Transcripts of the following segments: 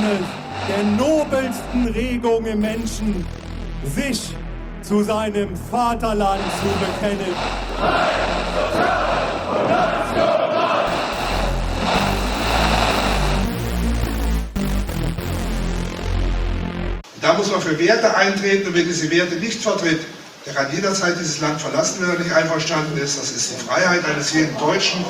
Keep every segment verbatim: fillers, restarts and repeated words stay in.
es der nobelsten Regung im Menschen, sich zu seinem Vaterland zu bekennen. Da muss man für Werte eintreten und wer diese Werte nicht vertritt, der kann jederzeit dieses Land verlassen, wenn er nicht einverstanden ist. Das ist die Freiheit eines jeden Deutschen.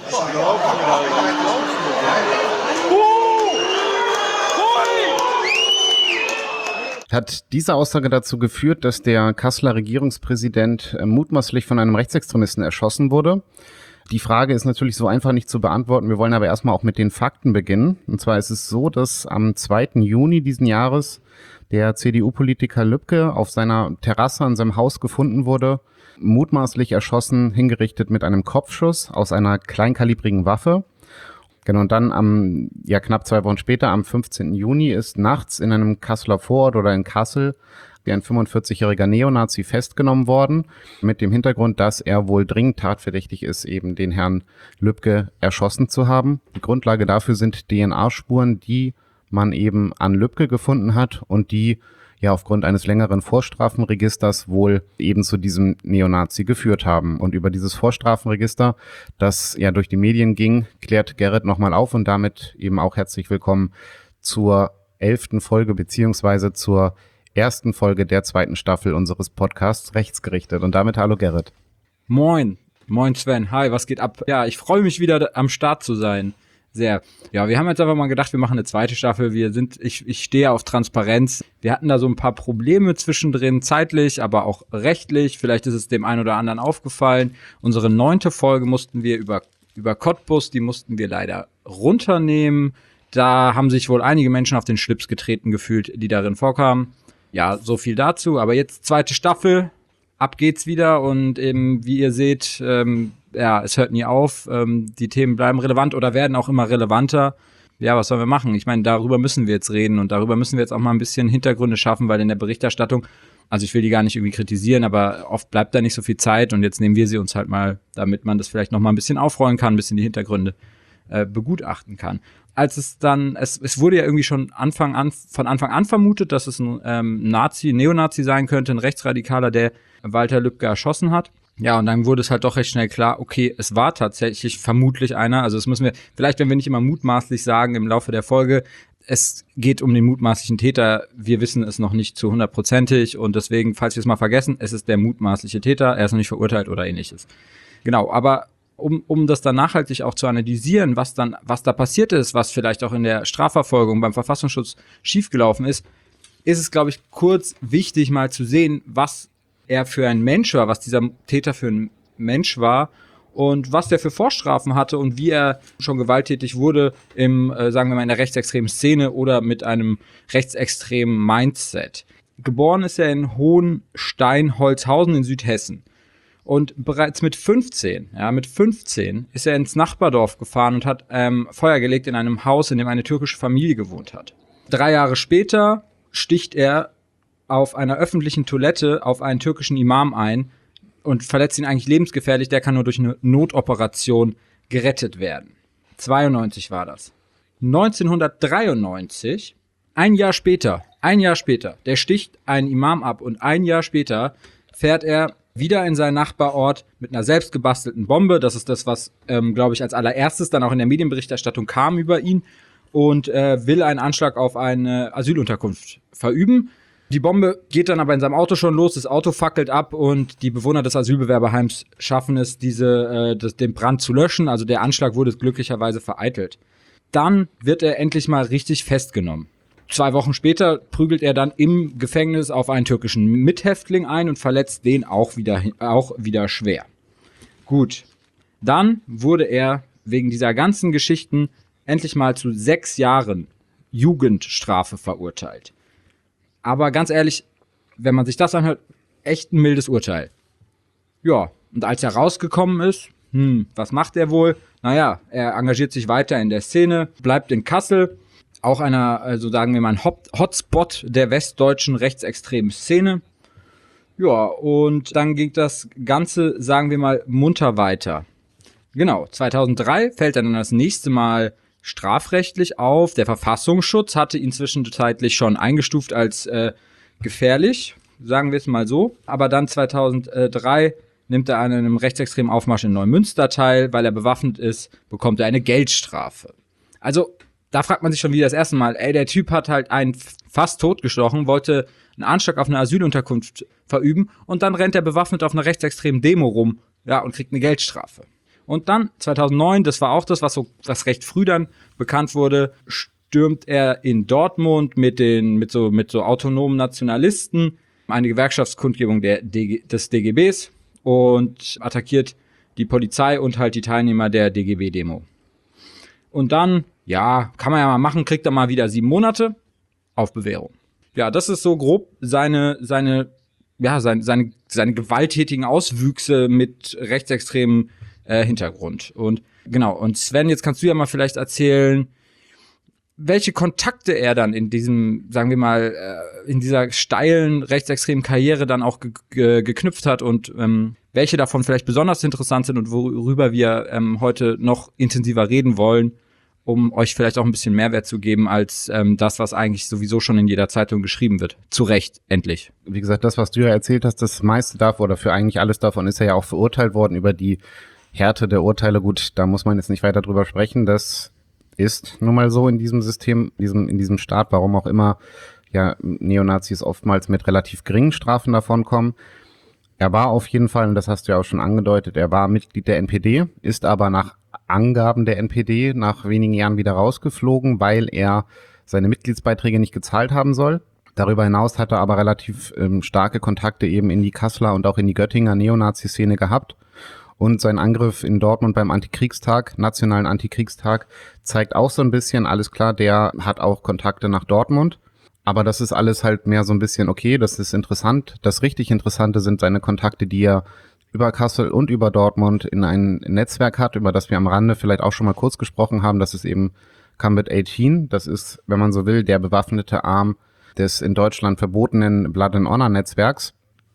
Hat diese Aussage dazu geführt, dass der Kasseler Regierungspräsident mutmaßlich von einem Rechtsextremisten erschossen wurde? Die Frage ist natürlich so einfach nicht zu beantworten. Wir wollen aber erstmal auch mit den Fakten beginnen. Und zwar ist es so, dass am zweiten Juni diesen Jahres der C D U-Politiker Lübke auf seiner Terrasse an seinem Haus gefunden wurde, mutmaßlich erschossen, hingerichtet mit einem Kopfschuss aus einer kleinkalibrigen Waffe. Genau, und dann am, ja, knapp zwei Wochen später, am fünfzehnten Juni, ist nachts in einem Kasseler Vorort oder in Kassel ein fünfundvierzigjähriger Neonazi festgenommen worden, mit dem Hintergrund, dass er wohl dringend tatverdächtig ist, eben den Herrn Lübke erschossen zu haben. Die Grundlage dafür sind D N A-Spuren, die man eben an Lübke gefunden hat und die ja aufgrund eines längeren Vorstrafenregisters wohl eben zu diesem Neonazi geführt haben. Und über dieses Vorstrafenregister, das ja durch die Medien ging, klärt Gerrit nochmal auf und damit eben auch herzlich willkommen zur elften Folge beziehungsweise zur ersten Folge der zweiten Staffel unseres Podcasts Rechtsgerichtet. Und damit hallo Gerrit. Moin, moin Sven, hi, was geht ab? Ja, ich freue mich wieder am Start zu sein. Sehr. Ja, wir haben jetzt einfach mal gedacht, wir machen eine zweite Staffel. Wir sind, ich, ich stehe auf Transparenz. Wir hatten da so ein paar Probleme zwischendrin, zeitlich, aber auch rechtlich. Vielleicht ist es dem einen oder anderen aufgefallen. Unsere neunte Folge mussten wir über, über Cottbus, die mussten wir leider runternehmen. Da haben sich wohl einige Menschen auf den Schlips getreten gefühlt, die darin vorkamen. Ja, so viel dazu. Aber jetzt zweite Staffel. Ab geht's wieder und eben, wie ihr seht, ähm, ja, es hört nie auf. Ähm, die Themen bleiben relevant oder werden auch immer relevanter. Ja, was sollen wir machen? Ich meine, darüber müssen wir jetzt reden und darüber müssen wir jetzt auch mal ein bisschen Hintergründe schaffen, weil in der Berichterstattung, also ich will die gar nicht irgendwie kritisieren, aber oft bleibt da nicht so viel Zeit und jetzt nehmen wir sie uns halt mal, damit man das vielleicht noch mal ein bisschen aufrollen kann, ein bisschen die Hintergründe äh, begutachten kann. Als es dann, es, es wurde ja irgendwie schon Anfang an, von Anfang an vermutet, dass es ein ähm, Nazi, Neonazi sein könnte, ein Rechtsradikaler, der Walter Lübcke erschossen hat. Ja, und dann wurde es halt doch recht schnell klar, okay, es war tatsächlich vermutlich einer, also das müssen wir, vielleicht wenn wir nicht immer mutmaßlich sagen im Laufe der Folge, es geht um den mutmaßlichen Täter, wir wissen es noch nicht zu hundertprozentig und deswegen, falls wir es mal vergessen, es ist der mutmaßliche Täter, er ist noch nicht verurteilt oder ähnliches. Genau, aber um um das dann nachhaltig auch zu analysieren, was dann, was da passiert ist, was vielleicht auch in der Strafverfolgung beim Verfassungsschutz schiefgelaufen ist, ist es, glaube ich, kurz wichtig mal zu sehen, was er für ein Mensch war, was dieser Täter für ein Mensch war und was der für Vorstrafen hatte und wie er schon gewalttätig wurde im, äh, sagen wir mal, in der rechtsextremen Szene oder mit einem rechtsextremen Mindset. Geboren ist er in Hohenstein-Holzhausen in Südhessen. Und bereits mit fünfzehn, ja, mit fünfzehn ist er ins Nachbardorf gefahren und hat ähm, Feuer gelegt in einem Haus, in dem eine türkische Familie gewohnt hat. Drei Jahre später sticht er auf einer öffentlichen Toilette auf einen türkischen Imam ein und verletzt ihn eigentlich lebensgefährlich. Der kann nur durch eine Notoperation gerettet werden. zweiundneunzig war das. neunzehnhundertdreiundneunzig, ein Jahr später, ein Jahr später, der sticht einen Imam ab und ein Jahr später fährt er wieder in seinen Nachbarort mit einer selbst gebastelten Bombe. Das ist das, was, ähm, glaube ich, als allererstes dann auch in der Medienberichterstattung kam über ihn und äh, will einen Anschlag auf eine Asylunterkunft verüben. Die Bombe geht dann aber in seinem Auto schon los, das Auto fackelt ab und die Bewohner des Asylbewerberheims schaffen es, diese, äh, das, den Brand zu löschen. Also der Anschlag wurde glücklicherweise vereitelt. Dann wird er endlich mal richtig festgenommen. Zwei Wochen später prügelt er dann im Gefängnis auf einen türkischen Mithäftling ein und verletzt den auch wieder, auch wieder schwer. Gut, dann wurde er wegen dieser ganzen Geschichten endlich mal zu sechs Jahren Jugendstrafe verurteilt. Aber ganz ehrlich, wenn man sich das anhört, echt ein mildes Urteil. Ja, und als er rausgekommen ist, hm, was macht er wohl? Naja, er engagiert sich weiter in der Szene, bleibt in Kassel, auch einer, also sagen wir mal, ein Hotspot der westdeutschen rechtsextremen Szene. Ja, und dann ging das Ganze, sagen wir mal, munter weiter. Genau, zweitausenddrei fällt er dann das nächste Mal strafrechtlich auf. Der Verfassungsschutz hatte ihn zwischenzeitlich schon eingestuft als äh, gefährlich, sagen wir es mal so. Aber dann zweitausenddrei nimmt er an einem rechtsextremen Aufmarsch in Neumünster teil. Weil er bewaffnet ist, bekommt er eine Geldstrafe. Also da fragt man sich schon wieder das erste Mal, ey, der Typ hat halt einen fast totgestochen, wollte einen Anschlag auf eine Asylunterkunft verüben und dann rennt er bewaffnet auf einer rechtsextremen Demo rum, ja, und kriegt eine Geldstrafe. Und dann zweitausendneun, das war auch das, was so was recht früh dann bekannt wurde, stürmt er in Dortmund mit den mit so mit so autonomen Nationalisten eine Gewerkschaftskundgebung der D G, des D G Bs und attackiert die Polizei und halt die Teilnehmer der D G B-Demo. Und dann, ja, kann man ja mal machen, kriegt er mal wieder sieben Monate auf Bewährung. Ja, das ist so grob seine, seine, ja, seine, seine, seine gewalttätigen Auswüchse mit rechtsextremem äh, Hintergrund. Und genau, und Sven, jetzt kannst du ja mal vielleicht erzählen, welche Kontakte er dann in diesem, sagen wir mal, äh, in dieser steilen rechtsextremen Karriere dann auch ge- ge- geknüpft hat und ähm, welche davon vielleicht besonders interessant sind und worüber wir ähm, heute noch intensiver reden wollen, um euch vielleicht auch ein bisschen Mehrwert zu geben als ähm, das, was eigentlich sowieso schon in jeder Zeitung geschrieben wird. Zu Recht, endlich. Wie gesagt, das, was du ja erzählt hast, das meiste davon oder für eigentlich alles davon ist er ja auch verurteilt worden. Über die Härte der Urteile, gut, da muss man jetzt nicht weiter drüber sprechen. Das ist nun mal so in diesem System, diesem, in diesem Staat, warum auch immer ja Neonazis oftmals mit relativ geringen Strafen davonkommen. Er war auf jeden Fall, und das hast du ja auch schon angedeutet, er war Mitglied der N P D, ist aber nach Angaben der N P D nach wenigen Jahren wieder rausgeflogen, weil er seine Mitgliedsbeiträge nicht gezahlt haben soll. Darüber hinaus hat er aber relativ ähm, starke Kontakte eben in die Kasseler und auch in die Göttinger Neonazi-Szene gehabt. Und sein Angriff in Dortmund beim Antikriegstag, nationalen Antikriegstag, zeigt auch so ein bisschen, alles klar, der hat auch Kontakte nach Dortmund. Aber das ist alles halt mehr so ein bisschen, okay, das ist interessant. Das richtig Interessante sind seine Kontakte, die er über Kassel und über Dortmund in ein Netzwerk hat, über das wir am Rande vielleicht auch schon mal kurz gesprochen haben. Das ist eben Combat achtzehn. Das ist, wenn man so will, der bewaffnete Arm des in Deutschland verbotenen Blood and Honor Netzwerks,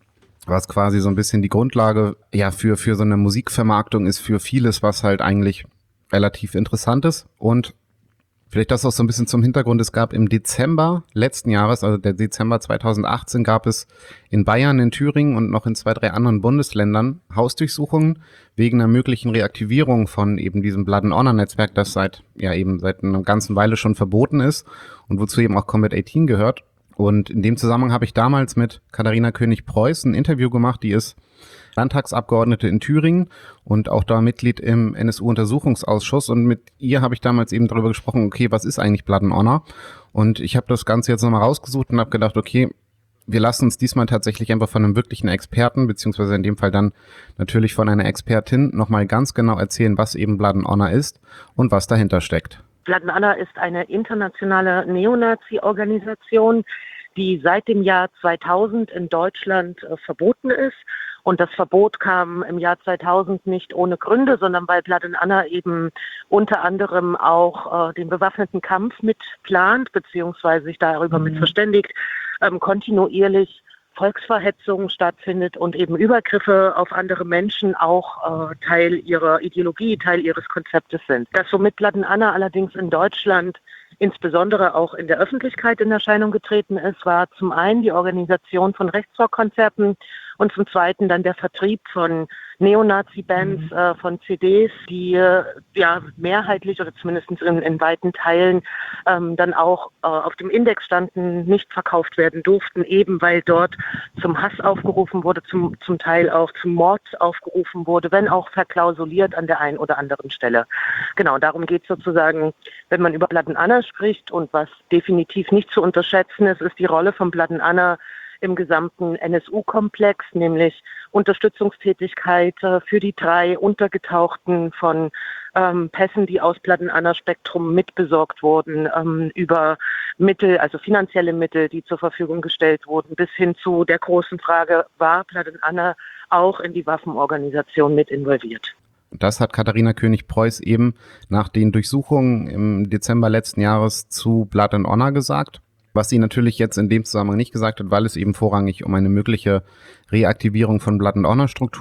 was quasi so ein bisschen die Grundlage ja für für so eine Musikvermarktung ist, für vieles, was halt eigentlich relativ interessant ist. Und vielleicht das auch so ein bisschen zum Hintergrund. Es gab im Dezember letzten Jahres, also der Dezember zweitausendachtzehn, gab es in Bayern, in Thüringen und noch in zwei, drei anderen Bundesländern Hausdurchsuchungen wegen einer möglichen Reaktivierung von eben diesem Blood and Honor Netzwerk, das seit, ja eben seit einer ganzen Weile schon verboten ist und wozu eben auch Combat achtzehn gehört. Und in dem Zusammenhang habe ich damals mit Katharina König-Preuß ein Interview gemacht, die ist Landtagsabgeordnete in Thüringen und auch da Mitglied im N S U-Untersuchungsausschuss. Und mit ihr habe ich damals eben darüber gesprochen, okay, was ist eigentlich Blood and Honor? Und ich habe das Ganze jetzt nochmal rausgesucht und habe gedacht, okay, wir lassen uns diesmal tatsächlich einfach von einem wirklichen Experten, beziehungsweise in dem Fall dann natürlich von einer Expertin, nochmal ganz genau erzählen, was eben Blood and Honor ist und was dahinter steckt. Blood and Honor ist eine internationale Neonazi-Organisation, die seit dem Jahr zweitausend in Deutschland äh, verboten ist. Und das Verbot kam im Jahr zweitausend nicht ohne Gründe, sondern weil Blood and Honor eben unter anderem auch äh, den bewaffneten Kampf mitplant, beziehungsweise sich darüber mhm. mit verständigt, ähm, kontinuierlich Volksverhetzung stattfindet und eben Übergriffe auf andere Menschen auch äh, Teil ihrer Ideologie, Teil ihres Konzeptes sind. Das, womit Blood and Honor allerdings in Deutschland insbesondere auch in der Öffentlichkeit in Erscheinung getreten ist, war zum einen die Organisation von Rechtsrockkonzerten und zum zweiten dann der Vertrieb von Neonazi-Bands, mhm. äh, von C Ds, die äh, ja mehrheitlich oder zumindest in, in weiten Teilen ähm, dann auch äh, auf dem Index standen, nicht verkauft werden durften, eben weil dort zum Hass aufgerufen wurde, zum, zum Teil auch zum Mord aufgerufen wurde, wenn auch verklausuliert an der einen oder anderen Stelle. Genau, darum geht es sozusagen, wenn man über Blood and Honor spricht, und was definitiv nicht zu unterschätzen ist, ist die Rolle von Blood and Honor im gesamten N S U-Komplex, nämlich Unterstützungstätigkeit für die drei Untergetauchten von ähm, Pässen, die aus Blood and Honor Spektrum mitbesorgt wurden, ähm, über Mittel, also finanzielle Mittel, die zur Verfügung gestellt wurden, bis hin zu der großen Frage, war Blood and Honor auch in die Waffenorganisation mit involviert? Das hat Katharina König-Preuß eben nach den Durchsuchungen im Dezember letzten Jahres zu Blood and Honor gesagt. Was sie natürlich jetzt in dem Zusammenhang nicht gesagt hat, weil es eben vorrangig um eine mögliche Reaktivierung von Blood and Honor Strukturen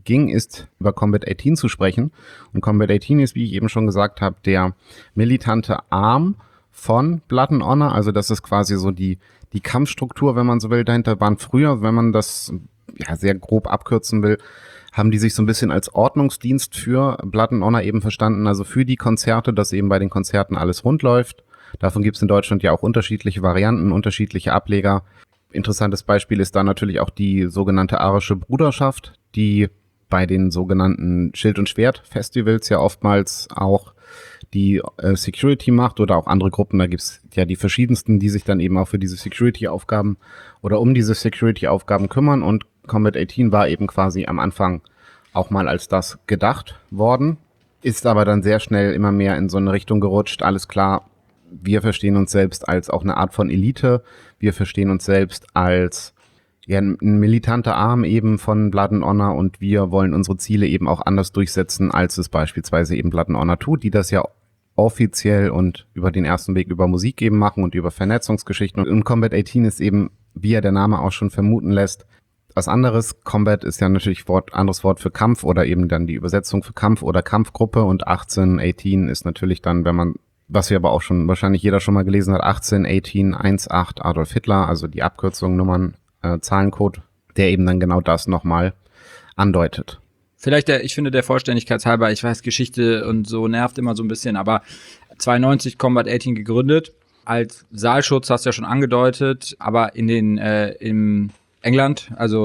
ging, ist über Combat achtzehn zu sprechen. Und Combat achtzehn ist, wie ich eben schon gesagt habe, der militante Arm von Blood and Honor. Also das ist quasi so die, die Kampfstruktur, wenn man so will. Dahinter waren früher, wenn man das ja sehr grob abkürzen will, haben die sich so ein bisschen als Ordnungsdienst für Blood and Honor eben verstanden. Also für die Konzerte, dass eben bei den Konzerten alles rund läuft. Davon gibt es in Deutschland ja auch unterschiedliche Varianten, unterschiedliche Ableger. Interessantes Beispiel ist da natürlich auch die sogenannte arische Bruderschaft, die bei den sogenannten Schild- und Schwert-Festivals ja oftmals auch die äh, Security macht oder auch andere Gruppen. Da gibt's ja die verschiedensten, die sich dann eben auch für diese Security-Aufgaben oder um diese Security-Aufgaben kümmern. Und Combat achtzehn war eben quasi am Anfang auch mal als das gedacht worden, ist aber dann sehr schnell immer mehr in so eine Richtung gerutscht. Alles klar, wir verstehen uns selbst als auch eine Art von Elite. Wir verstehen uns selbst als ja, ein militanter Arm eben von Blood and Honor und wir wollen unsere Ziele eben auch anders durchsetzen, als es beispielsweise eben Blood and Honor tut, die das ja offiziell und über den ersten Weg über Musik eben machen und über Vernetzungsgeschichten. Und Combat achtzehn ist eben, wie ja der Name auch schon vermuten lässt, was anderes. Combat ist ja natürlich Wort, anderes Wort für Kampf oder eben dann die Übersetzung für Kampf oder Kampfgruppe und achtzehn, achtzehn ist natürlich dann, wenn man, was wir aber auch schon, wahrscheinlich jeder schon mal gelesen hat, achtzehn, achtzehn, achtzehn, Adolf Hitler, also die Abkürzung, Nummern, äh, Zahlencode, der eben dann genau das nochmal andeutet. Vielleicht, der, ich finde der Vollständigkeit halber, ich weiß, Geschichte und so nervt immer so ein bisschen, aber zweiundneunzig Combat achtzehn gegründet, als Saalschutz, hast du ja schon angedeutet, aber in den, äh, im England, also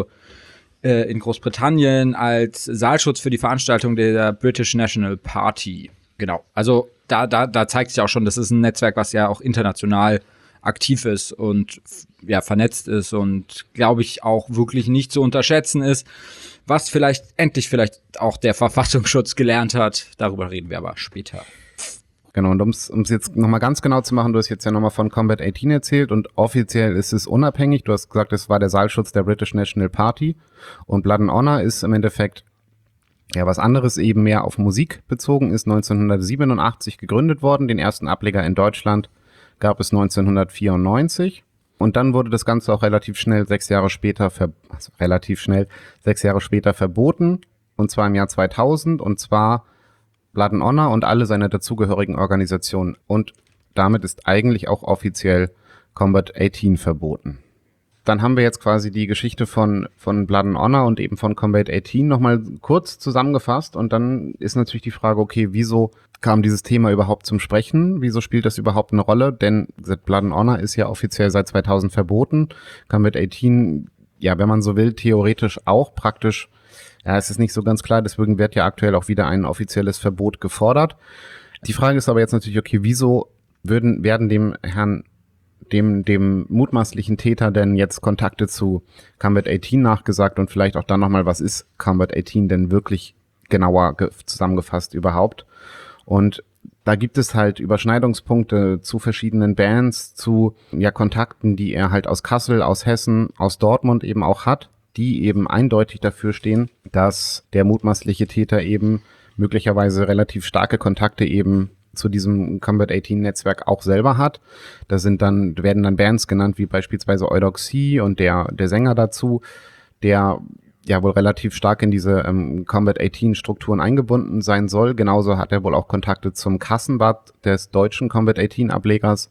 äh, in Großbritannien als Saalschutz für die Veranstaltung der British National Party. Genau, also da, da, da zeigt sich auch schon, das ist ein Netzwerk, was ja auch international aktiv ist und ja vernetzt ist und glaube ich auch wirklich nicht zu unterschätzen ist, was vielleicht endlich vielleicht auch der Verfassungsschutz gelernt hat. Darüber reden wir aber später. Genau, und um es jetzt nochmal ganz genau zu machen, du hast jetzt ja nochmal von Combat achtzehn erzählt und offiziell ist es unabhängig. Du hast gesagt, es war der Saalschutz der British National Party und Blood and Honor ist im Endeffekt ja was anderes, eben mehr auf Musik bezogen, ist neunzehnhundertsiebenundachtzig gegründet worden. Den ersten Ableger in Deutschland gab es neunzehnhundertvierundneunzig und dann wurde das Ganze auch relativ schnell, sechs Jahre später, ver also relativ schnell, sechs Jahre später verboten und zwar im Jahr zweitausend und zwar Blood and Honor und alle seine dazugehörigen Organisationen. Und damit ist eigentlich auch offiziell Combat achtzehn verboten. Dann haben wir jetzt quasi die Geschichte von, von Blood and Honor und eben von Combat achtzehn nochmal kurz zusammengefasst. Und dann ist natürlich die Frage, okay, wieso kam dieses Thema überhaupt zum Sprechen? Wieso spielt das überhaupt eine Rolle? Denn Blood and Honor ist ja offiziell seit zweitausend verboten. Combat achtzehn, ja, wenn man so will, theoretisch auch praktisch. Ja, es ist nicht so ganz klar, deswegen wird ja aktuell auch wieder ein offizielles Verbot gefordert. Die Frage ist aber jetzt natürlich, okay, wieso würden, werden dem Herrn, dem, dem mutmaßlichen Täter denn jetzt Kontakte zu Combat achtzehn nachgesagt und vielleicht auch dann nochmal, was ist Combat achtzehn denn wirklich genauer zusammengefasst überhaupt? Und da gibt es halt Überschneidungspunkte zu verschiedenen Bands, zu ja Kontakten, die er halt aus Kassel, aus Hessen, aus Dortmund eben auch hat, die eben eindeutig dafür stehen, dass der mutmaßliche Täter eben möglicherweise relativ starke Kontakte eben zu diesem Combat achtzehn Netzwerk auch selber hat. Da sind dann, werden dann Bands genannt, wie beispielsweise Eudoxie und der, der Sänger dazu, der ja wohl relativ stark in diese ähm, Combat achtzehn Strukturen eingebunden sein soll. Genauso hat er wohl auch Kontakte zum Kassenbad des deutschen Combat achtzehn Ablegers,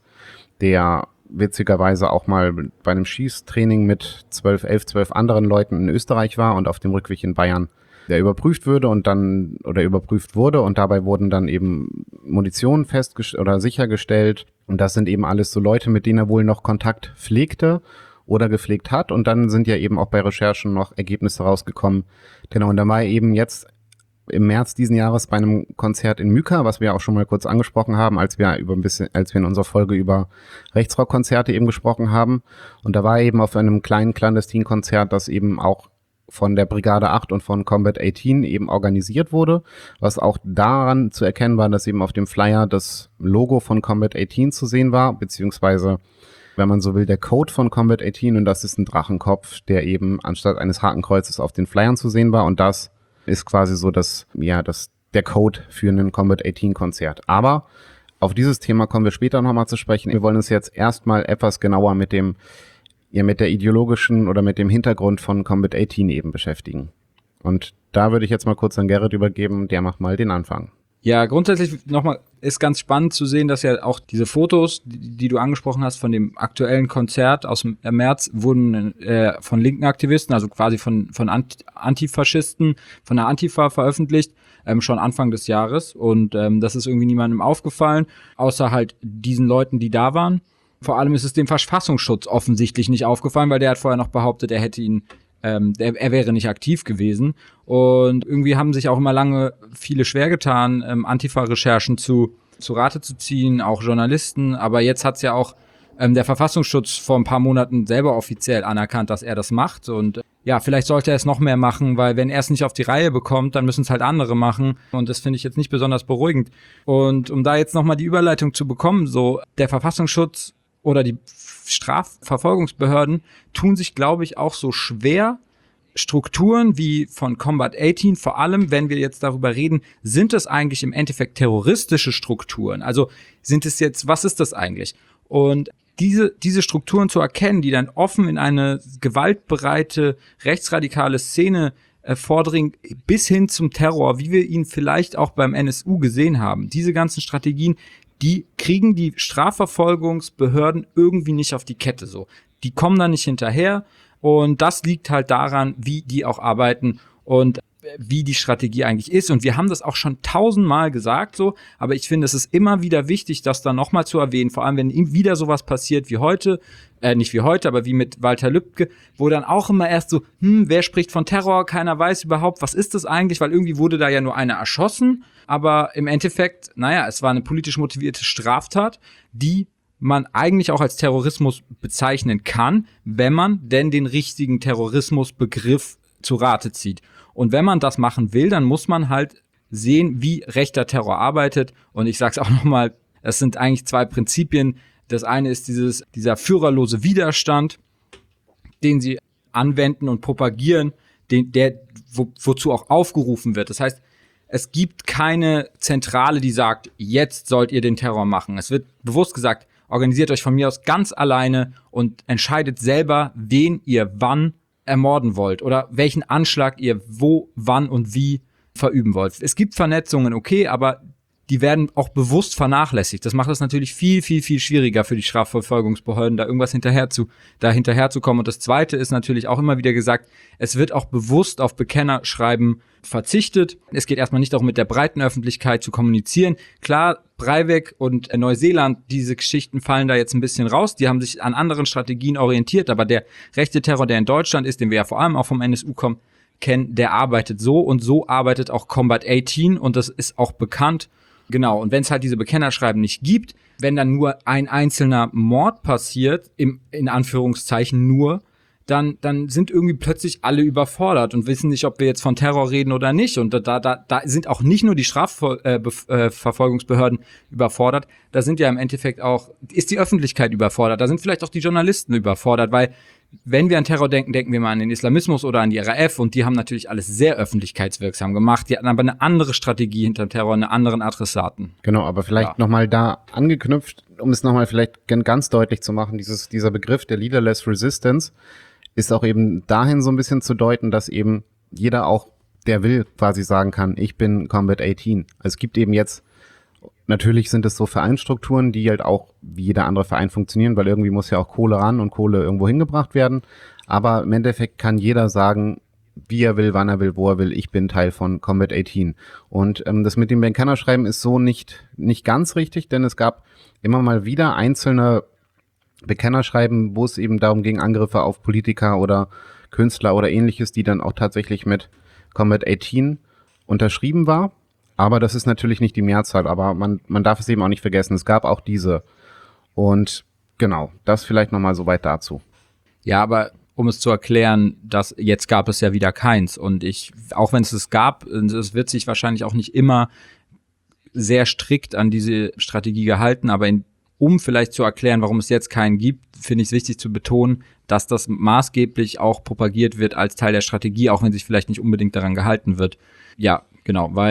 der witzigerweise auch mal bei einem Schießtraining mit zwölf, elf, zwölf anderen Leuten in Österreich war und auf dem Rückweg in Bayern der überprüft würde und dann oder überprüft wurde und dabei wurden dann eben Munition festgestellt oder sichergestellt und das sind eben alles so Leute, mit denen er wohl noch Kontakt pflegte oder gepflegt hat und dann sind ja eben auch bei Recherchen noch Ergebnisse rausgekommen. Genau, und da war eben jetzt im März diesen Jahres bei einem Konzert in Myka, was wir auch schon mal kurz angesprochen haben, als wir über ein bisschen, als wir in unserer Folge über Rechtsrockkonzerte eben gesprochen haben. Und da war eben auf einem kleinen Clandestin-Konzert, das eben auch von der Brigade acht und von Combat achtzehn eben organisiert wurde, was auch daran zu erkennen war, dass eben auf dem Flyer das Logo von Combat achtzehn zu sehen war, beziehungsweise, wenn man so will, der Code von Combat achtzehn und das ist ein Drachenkopf, der eben anstatt eines Hakenkreuzes auf den Flyern zu sehen war und das ist quasi so das, ja, das, der Code für ein Combat achtzehn Konzert. Aber auf dieses Thema kommen wir später nochmal zu sprechen. Wir wollen uns jetzt erstmal etwas genauer mit dem, ja, mit der ideologischen oder mit dem Hintergrund von Combat achtzehn eben beschäftigen. Und da würde ich jetzt mal kurz an Gerrit übergeben, der macht mal den Anfang. Ja, grundsätzlich nochmal ist ganz spannend zu sehen, dass ja auch diese Fotos, die, die du angesprochen hast von dem aktuellen Konzert aus dem März, wurden äh, von linken Aktivisten, also quasi von von Ant- Antifaschisten, von der Antifa veröffentlicht, ähm, schon Anfang des Jahres. Und ähm, das ist irgendwie niemandem aufgefallen, außer halt diesen Leuten, die da waren. Vor allem ist es dem Verfassungsschutz offensichtlich nicht aufgefallen, weil der hat vorher noch behauptet, er hätte ihn Ähm, der, er wäre nicht aktiv gewesen. Und irgendwie haben sich auch immer lange viele schwer getan, ähm, Antifa-Recherchen zu, zu Rate zu ziehen, auch Journalisten. Aber jetzt hat's ja auch ähm, der Verfassungsschutz vor ein paar Monaten selber offiziell anerkannt, dass er das macht. Und ja, vielleicht sollte er es noch mehr machen, weil wenn er es nicht auf die Reihe bekommt, dann müssen es halt andere machen. Und das finde ich jetzt nicht besonders beruhigend. Und um da jetzt nochmal die Überleitung zu bekommen, so der Verfassungsschutz oder die Strafverfolgungsbehörden tun sich, glaube ich, auch so schwer. Strukturen wie von Combat achtzehn, vor allem, wenn wir jetzt darüber reden, sind es eigentlich im Endeffekt terroristische Strukturen? Also sind es jetzt, was ist das eigentlich? Und diese, diese Strukturen zu erkennen, die dann offen in eine gewaltbereite, rechtsradikale Szene äh, vordringen, bis hin zum Terror, wie wir ihn vielleicht auch beim N S U gesehen haben. Diese ganzen Strategien, die kriegen die Strafverfolgungsbehörden irgendwie nicht auf die Kette so. Die kommen da nicht hinterher und das liegt halt daran, wie die auch arbeiten und wie die Strategie eigentlich ist. Und wir haben das auch schon tausendmal gesagt so, aber ich finde, es ist immer wieder wichtig, das dann nochmal zu erwähnen, vor allem wenn ihm wieder sowas passiert wie heute, äh, nicht wie heute, aber wie mit Walter Lübcke, wo dann auch immer erst so, hm, wer spricht von Terror, keiner weiß überhaupt, was ist das eigentlich, weil irgendwie wurde da ja nur einer erschossen, aber im Endeffekt, naja, es war eine politisch motivierte Straftat, die man eigentlich auch als Terrorismus bezeichnen kann, wenn man denn den richtigen Terrorismusbegriff zu Rate zieht. Und wenn man das machen will, dann muss man halt sehen, wie rechter Terror arbeitet. Und ich sag's auch nochmal, es sind eigentlich zwei Prinzipien. Das eine ist dieses, dieser führerlose Widerstand, den sie anwenden und propagieren, den, der, wo, wozu auch aufgerufen wird. Das heißt, es gibt keine Zentrale, die sagt, jetzt sollt ihr den Terror machen. Es wird bewusst gesagt, organisiert euch von mir aus ganz alleine und entscheidet selber, wen ihr wann ermorden wollt oder welchen Anschlag ihr wo, wann und wie verüben wollt. Es gibt Vernetzungen, okay, aber die werden auch bewusst vernachlässigt. Das macht es natürlich viel, viel, viel schwieriger für die Strafverfolgungsbehörden, da irgendwas hinterher zu, da hinterher zu kommen. Und das Zweite ist natürlich auch immer wieder gesagt, es wird auch bewusst auf Bekennerschreiben verzichtet. Es geht erstmal nicht darum, mit der breiten Öffentlichkeit zu kommunizieren. Klar, Breivik und Neuseeland, diese Geschichten fallen da jetzt ein bisschen raus. Die haben sich an anderen Strategien orientiert, aber der rechte Terror, der in Deutschland ist, den wir ja vor allem auch vom N S U kommen, kennen, der arbeitet so und so arbeitet auch Combat achtzehn und das ist auch bekannt. Genau, und wenn es halt diese Bekennerschreiben nicht gibt, wenn dann nur ein einzelner Mord passiert, im, in Anführungszeichen nur, dann, dann sind irgendwie plötzlich alle überfordert und wissen nicht, ob wir jetzt von Terror reden oder nicht. Und da, da, da sind auch nicht nur die Strafverfolgungsbehörden äh, überfordert, da sind ja im Endeffekt auch, ist die Öffentlichkeit überfordert, da sind vielleicht auch die Journalisten überfordert, weil wenn wir an Terror denken, denken wir mal an den Islamismus oder an die R A F und die haben natürlich alles sehr öffentlichkeitswirksam gemacht. Die hatten aber eine andere Strategie hinter Terror, einen anderen Adressaten. Genau, aber vielleicht ja. nochmal da angeknüpft, um es nochmal vielleicht ganz deutlich zu machen, dieses, dieser Begriff der Leaderless Resistance ist auch eben dahin so ein bisschen zu deuten, dass eben jeder auch, der will, quasi sagen kann, ich bin Combat achtzehn. Also es gibt eben jetzt, natürlich sind es so Vereinsstrukturen, die halt auch wie jeder andere Verein funktionieren, weil irgendwie muss ja auch Kohle ran und Kohle irgendwo hingebracht werden. Aber im Endeffekt kann jeder sagen, wie er will, wann er will, wo er will, ich bin Teil von Combat achtzehn. Und ähm, das mit dem Bekennerschreiben ist so nicht, nicht ganz richtig, denn es gab immer mal wieder einzelne Bekennerschreiben, wo es eben darum ging, Angriffe auf Politiker oder Künstler oder ähnliches, die dann auch tatsächlich mit Combat achtzehn unterschrieben war. Aber das ist natürlich nicht die Mehrzahl, aber man, man darf es eben auch nicht vergessen, es gab auch diese. Und genau, das vielleicht nochmal soweit dazu. Ja, aber um es zu erklären, dass jetzt gab es ja wieder keins. Und ich, auch wenn es es gab, es wird sich wahrscheinlich auch nicht immer sehr strikt an diese Strategie gehalten, aber in Um vielleicht zu erklären, warum es jetzt keinen gibt, finde ich es wichtig zu betonen, dass das maßgeblich auch propagiert wird als Teil der Strategie, auch wenn sich vielleicht nicht unbedingt daran gehalten wird. Ja, genau, weil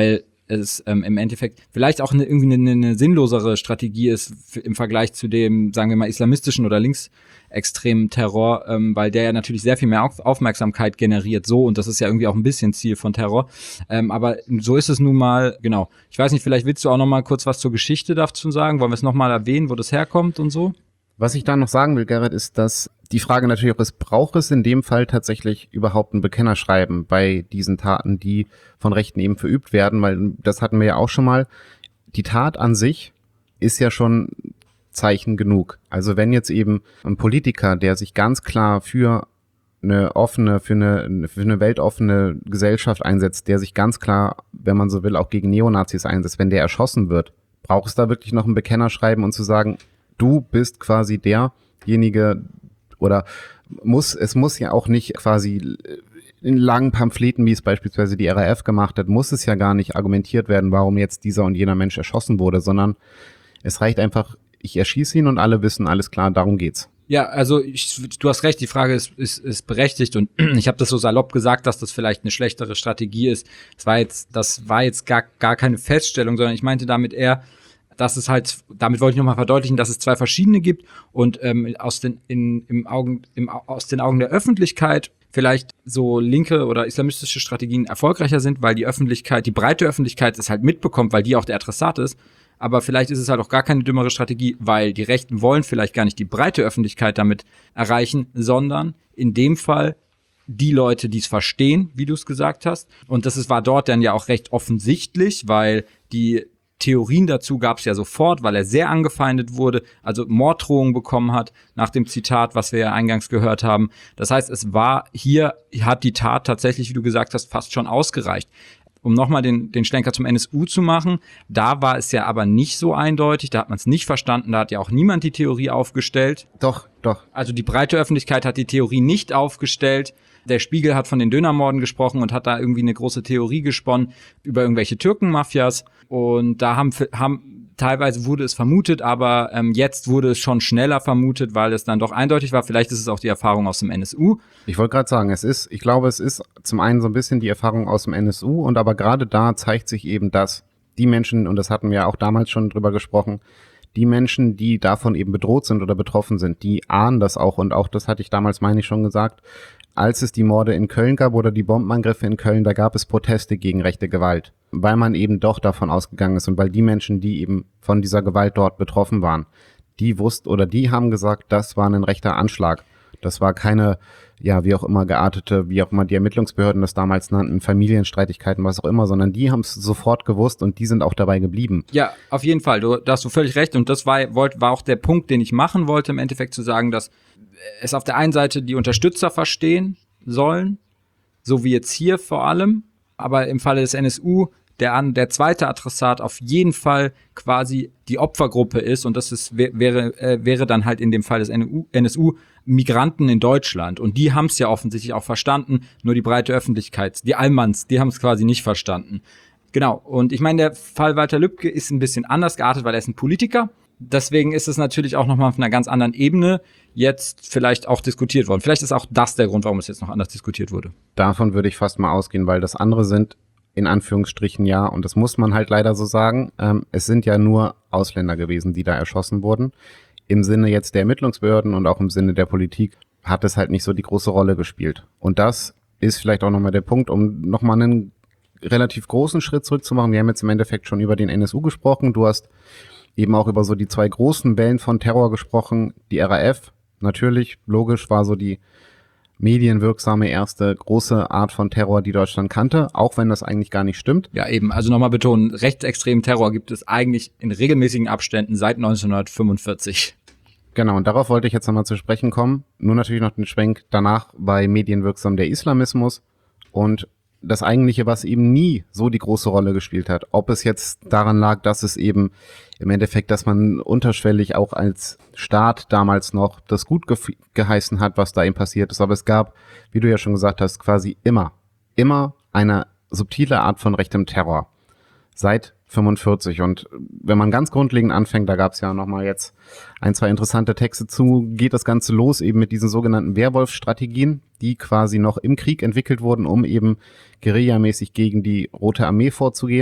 es ähm, im Endeffekt vielleicht auch eine, irgendwie eine, eine sinnlosere Strategie ist f- im Vergleich zu dem, sagen wir mal, islamistischen oder linksextremen Terror, ähm, weil der ja natürlich sehr viel mehr Auf- Aufmerksamkeit generiert, so, und das ist ja irgendwie auch ein bisschen Ziel von Terror. Ähm, aber so ist es nun mal, genau. Ich weiß nicht, vielleicht willst du auch noch mal kurz was zur Geschichte dazu sagen? Wollen wir es noch mal erwähnen, wo das herkommt und so? Was ich da noch sagen will, Gerrit, ist, dass die Frage natürlich auch ist, braucht es in dem Fall tatsächlich überhaupt ein Bekennerschreiben bei diesen Taten, die von Rechten eben verübt werden, weil das hatten wir ja auch schon mal. Die Tat an sich ist ja schon Zeichen genug. Also wenn jetzt eben ein Politiker, der sich ganz klar für eine offene, für eine, für eine weltoffene Gesellschaft einsetzt, der sich ganz klar, wenn man so will, auch gegen Neonazis einsetzt, wenn der erschossen wird, braucht es da wirklich noch ein Bekennerschreiben und zu sagen, du bist quasi derjenige oder muss, es muss ja auch nicht quasi in langen Pamphleten, wie es beispielsweise die R A F gemacht hat, muss es ja gar nicht argumentiert werden, warum jetzt dieser und jener Mensch erschossen wurde, sondern es reicht einfach, ich erschieße ihn und alle wissen, alles klar, darum geht's. Ja, also ich, du hast recht, die Frage ist, ist, ist berechtigt und ich habe das so salopp gesagt, dass das vielleicht eine schlechtere Strategie ist. Das war jetzt, das war jetzt gar, gar keine Feststellung, sondern ich meinte damit eher, dass es halt, damit wollte ich nochmal verdeutlichen, dass es zwei verschiedene gibt und ähm, aus den in, im Augen, im, aus den Augen der Öffentlichkeit vielleicht so linke oder islamistische Strategien erfolgreicher sind, weil die Öffentlichkeit, die breite Öffentlichkeit es halt mitbekommt, weil die auch der Adressat ist. Aber vielleicht ist es halt auch gar keine dümmere Strategie, weil die Rechten wollen vielleicht gar nicht die breite Öffentlichkeit damit erreichen, sondern in dem Fall die Leute, die es verstehen, wie du es gesagt hast. Und das ist, war dort dann ja auch recht offensichtlich, weil die Theorien dazu gab es ja sofort, weil er sehr angefeindet wurde, also Morddrohungen bekommen hat, nach dem Zitat, was wir ja eingangs gehört haben. Das heißt, es war hier, hat die Tat tatsächlich, wie du gesagt hast, fast schon ausgereicht. Um nochmal den, den Schlenker zum N S U zu machen, da war es ja aber nicht so eindeutig, da hat man es nicht verstanden, da hat ja auch niemand die Theorie aufgestellt. Doch, doch. Also die breite Öffentlichkeit hat die Theorie nicht aufgestellt. Der Spiegel hat von den Dönermorden gesprochen und hat da irgendwie eine große Theorie gesponnen über irgendwelche Türkenmafias. Und da haben, haben teilweise wurde es vermutet, aber ähm, jetzt wurde es schon schneller vermutet, weil es dann doch eindeutig war. Vielleicht ist es auch die Erfahrung aus dem N S U. Ich wollte gerade sagen, es ist, ich glaube, es ist zum einen so ein bisschen die Erfahrung aus dem N S U und aber gerade da zeigt sich eben, dass die Menschen, und das hatten wir auch damals schon drüber gesprochen, die Menschen, die davon eben bedroht sind oder betroffen sind, die ahnen das auch und auch das hatte ich damals, meine ich, schon gesagt, als es die Morde in Köln gab oder die Bombenangriffe in Köln, da gab es Proteste gegen rechte Gewalt, weil man eben doch davon ausgegangen ist und weil die Menschen, die eben von dieser Gewalt dort betroffen waren, die wussten oder die haben gesagt, das war ein rechter Anschlag. Das war keine, ja, wie auch immer geartete, wie auch immer die Ermittlungsbehörden das damals nannten, Familienstreitigkeiten, was auch immer, sondern die haben es sofort gewusst und die sind auch dabei geblieben. Ja, auf jeden Fall, du, da hast du völlig recht und das war, wollt, war auch der Punkt, den ich machen wollte, im Endeffekt zu sagen, dass es auf der einen Seite die Unterstützer verstehen sollen, so wie jetzt hier vor allem, aber im Falle des N S U der an der zweite Adressat auf jeden Fall quasi die Opfergruppe ist und das ist wäre äh, wäre dann halt in dem Fall des N S U Migranten in Deutschland und die haben es ja offensichtlich auch verstanden, nur die breite Öffentlichkeit, die Allmanns, die haben es quasi nicht verstanden. Genau, und ich meine, der Fall Walter Lübcke ist ein bisschen anders geartet, weil er ist ein Politiker. Deswegen ist es natürlich auch nochmal auf einer ganz anderen Ebene jetzt vielleicht auch diskutiert worden. Vielleicht ist auch das der Grund, warum es jetzt noch anders diskutiert wurde. Davon würde ich fast mal ausgehen, weil das andere sind in Anführungsstrichen ja, und das muss man halt leider so sagen, ähm, es sind ja nur Ausländer gewesen, die da erschossen wurden. Im Sinne jetzt der Ermittlungsbehörden und auch im Sinne der Politik hat es halt nicht so die große Rolle gespielt. Und das ist vielleicht auch nochmal der Punkt, um nochmal einen relativ großen Schritt zurückzumachen. Wir haben jetzt im Endeffekt schon über den N S U gesprochen. Du hast eben auch über so die zwei großen Wellen von Terror gesprochen. Die R A F, natürlich, logisch, war so die medienwirksame erste große Art von Terror, die Deutschland kannte, auch wenn das eigentlich gar nicht stimmt. Ja, eben, also nochmal betonen, rechtsextremen Terror gibt es eigentlich in regelmäßigen Abständen seit neunzehnhundertfünfundvierzig. Genau, und darauf wollte ich jetzt nochmal zu sprechen kommen. Nur natürlich noch den Schwenk danach bei medienwirksam der Islamismus und das Eigentliche, was eben nie so die große Rolle gespielt hat. Ob es jetzt daran lag, dass es eben im Endeffekt, dass man unterschwellig auch als Staat damals noch das gut ge- geheißen hat, was da eben passiert ist. Aber es gab, wie du ja schon gesagt hast, quasi immer, immer eine subtile Art von rechtem Terror. Seit fünfundvierzig. Und wenn man ganz grundlegend anfängt, da gab es ja nochmal jetzt ein, zwei interessante Texte zu, geht das Ganze los eben mit diesen sogenannten Werwolf-Strategien, die quasi noch im Krieg entwickelt wurden, um eben guerillamäßig gegen die Rote Armee vorzugehen.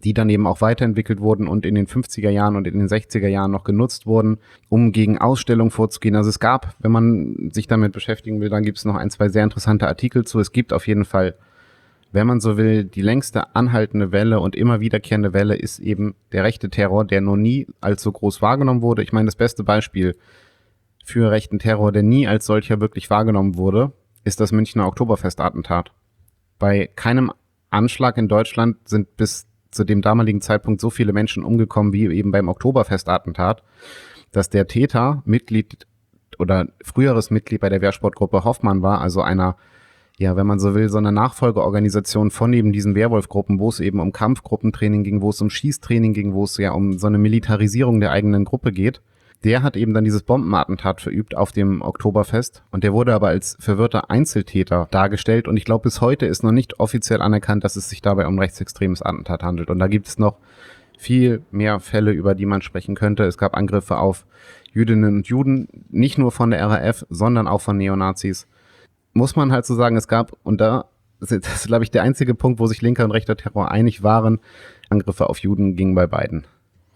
die dann eben auch weiterentwickelt wurden und in den fünfziger Jahren und in den sechziger Jahren noch genutzt wurden, um gegen Ausstellungen vorzugehen. Also es gab, wenn man sich damit beschäftigen will, dann gibt es noch ein, zwei sehr interessante Artikel zu. Es gibt auf jeden Fall, wenn man so will, die längste anhaltende Welle und immer wiederkehrende Welle ist eben der rechte Terror, der noch nie als so groß wahrgenommen wurde. Ich meine, das beste Beispiel für rechten Terror, der nie als solcher wirklich wahrgenommen wurde, ist das Münchner Oktoberfestattentat. Bei keinem Anschlag in Deutschland sind bis zu dem damaligen Zeitpunkt so viele Menschen umgekommen wie eben beim Oktoberfestattentat, dass der Täter Mitglied oder früheres Mitglied bei der Wehrsportgruppe Hoffmann war, also einer, ja, wenn man so will, so eine Nachfolgeorganisation von eben diesen Werwolf-Gruppen, wo es eben um Kampfgruppentraining ging, wo es um Schießtraining ging, wo es ja um so eine Militarisierung der eigenen Gruppe geht. Der hat eben dann dieses Bombenattentat verübt auf dem Oktoberfest und der wurde aber als verwirrter Einzeltäter dargestellt und ich glaube, bis heute ist noch nicht offiziell anerkannt, dass es sich dabei um ein rechtsextremes Attentat handelt. Und da gibt es noch viel mehr Fälle, über die man sprechen könnte. Es gab Angriffe auf Jüdinnen und Juden, nicht nur von der R A F, sondern auch von Neonazis. Muss man halt so sagen, es gab, und da, das ist, glaube ich, der einzige Punkt, wo sich linker und rechter Terror einig waren, Angriffe auf Juden gingen bei beiden.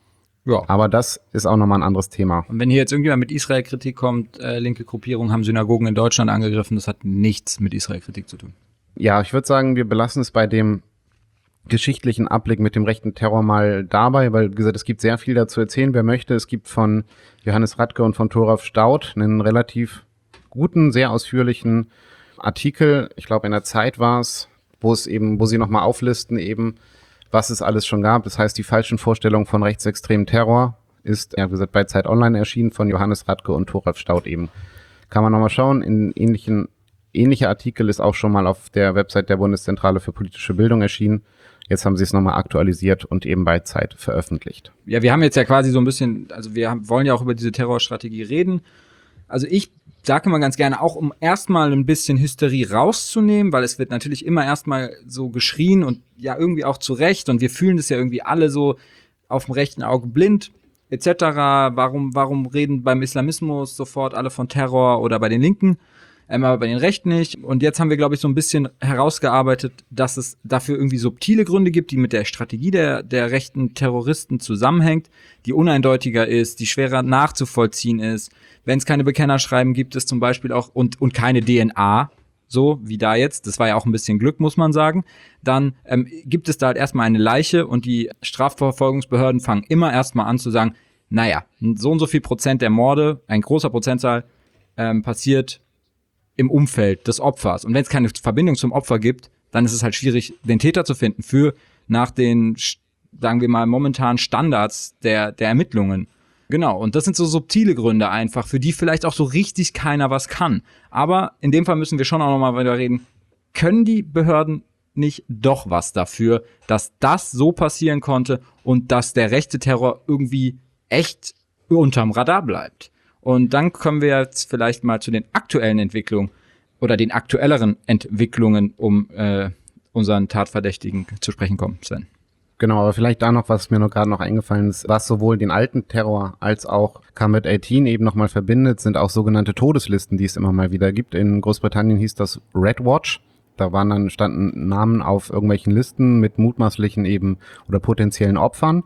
Ja. Aber das ist auch nochmal ein anderes Thema. Und wenn hier jetzt irgendjemand mit Israel-Kritik kommt, äh, linke Gruppierungen haben Synagogen in Deutschland angegriffen, das hat nichts mit Israel-Kritik zu tun. Ja, ich würde sagen, wir belassen es bei dem geschichtlichen Abblick mit dem rechten Terror mal dabei, weil, wie gesagt, es gibt sehr viel dazu erzählen, wer möchte. Es gibt von Johannes Radke und von Thoralf Staudt einen relativ guten, sehr ausführlichen Artikel, ich glaube in der Zeit war es, wo es eben, wo sie nochmal auflisten eben, was es alles schon gab. Das heißt, die falschen Vorstellungen von rechtsextremen Terror ist, ja, wie gesagt, bei Zeit Online erschienen von Johannes Radke und Thoralf Staudt eben. Kann man nochmal schauen. In ähnlichen, ähnlicher Artikel ist auch schon mal auf der Website der Bundeszentrale für politische Bildung erschienen. Jetzt haben sie es nochmal aktualisiert und eben bei Zeit veröffentlicht. Ja, wir haben jetzt ja quasi so ein bisschen, also wir haben, wollen ja auch über diese Terrorstrategie reden. Also ich sage immer ganz gerne, auch um erstmal ein bisschen Hysterie rauszunehmen, weil es wird natürlich immer erstmal so geschrien und ja irgendwie auch zu Recht und wir fühlen das ja irgendwie alle so auf dem rechten Auge blind et cetera. Warum, warum reden beim Islamismus sofort alle von Terror oder bei den Linken, ähm, aber bei den Rechten nicht? Und jetzt haben wir, glaube ich, so ein bisschen herausgearbeitet, dass es dafür irgendwie subtile Gründe gibt, die mit der Strategie der, der rechten Terroristen zusammenhängt, die uneindeutiger ist, die schwerer nachzuvollziehen ist. Wenn es keine Bekennerschreiben gibt, es zum Beispiel auch und, und keine D N A, so wie da jetzt, das war ja auch ein bisschen Glück, muss man sagen, dann ähm, gibt es da halt erstmal eine Leiche und die Strafverfolgungsbehörden fangen immer erstmal an zu sagen, naja, so und so viel Prozent der Morde, ein großer Prozentzahl, ähm, passiert im Umfeld des Opfers. Und wenn es keine Verbindung zum Opfer gibt, dann ist es halt schwierig, den Täter zu finden für nach den, sagen wir mal, momentanen Standards der, der Ermittlungen. Genau, und das sind so subtile Gründe einfach, für die vielleicht auch so richtig keiner was kann. Aber in dem Fall müssen wir schon auch nochmal weiter reden, können die Behörden nicht doch was dafür, dass das so passieren konnte und dass der rechte Terror irgendwie echt unterm Radar bleibt? Und dann können wir jetzt vielleicht mal zu den aktuellen Entwicklungen oder den aktuelleren Entwicklungen um äh, unseren Tatverdächtigen zu sprechen kommen, Sven. Genau, aber vielleicht da noch, was mir noch gerade noch eingefallen ist, was sowohl den alten Terror als auch Combat achtzehn eben nochmal verbindet, sind auch sogenannte Todeslisten, die es immer mal wieder gibt. In Großbritannien hieß das Red Watch. Da waren dann, standen Namen auf irgendwelchen Listen mit mutmaßlichen eben oder potenziellen Opfern.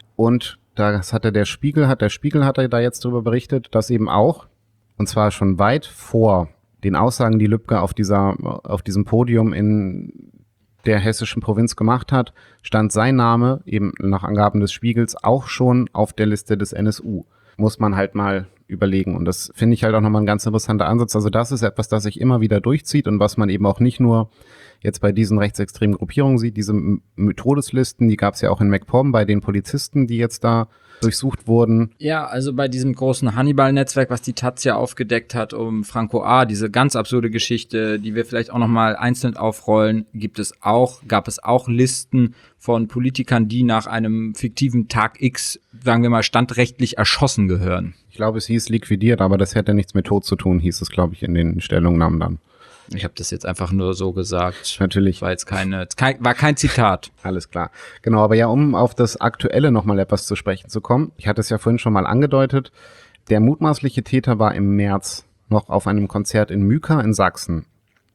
Und das hatte der Spiegel, hat der Spiegel hatte da jetzt darüber berichtet, dass eben auch, und zwar schon weit vor den Aussagen, die Lübcke auf dieser, auf diesem Podium in der hessischen Provinz gemacht hat, stand sein Name eben nach Angaben des Spiegels auch schon auf der Liste des N S U. Muss man halt mal überlegen. Und das finde ich halt auch nochmal ein ganz interessanter Ansatz. Also das ist etwas, das sich immer wieder durchzieht und was man eben auch nicht nur jetzt bei diesen rechtsextremen Gruppierungen sieht. Diese Todeslisten, die gab es ja auch in MacPom bei den Polizisten, die jetzt da durchsucht wurden. Ja, also bei diesem großen Hannibal-Netzwerk, was die Taz ja aufgedeckt hat um Franco A., diese ganz absurde Geschichte, die wir vielleicht auch nochmal einzeln aufrollen, gibt es auch, gab es auch Listen von Politikern, die nach einem fiktiven Tag X, sagen wir mal, standrechtlich erschossen gehören. Ich glaube, es hieß liquidiert, aber das hätte nichts mit Tod zu tun, hieß es, glaube ich, in den Stellungnahmen dann. Ich habe das jetzt einfach nur so gesagt. Natürlich. War jetzt keine, kein, war kein Zitat. Alles klar. Genau, aber ja, um auf das Aktuelle nochmal etwas zu sprechen zu kommen. Ich hatte es ja vorhin schon mal angedeutet. Der mutmaßliche Täter war im März noch auf einem Konzert in Myka in Sachsen.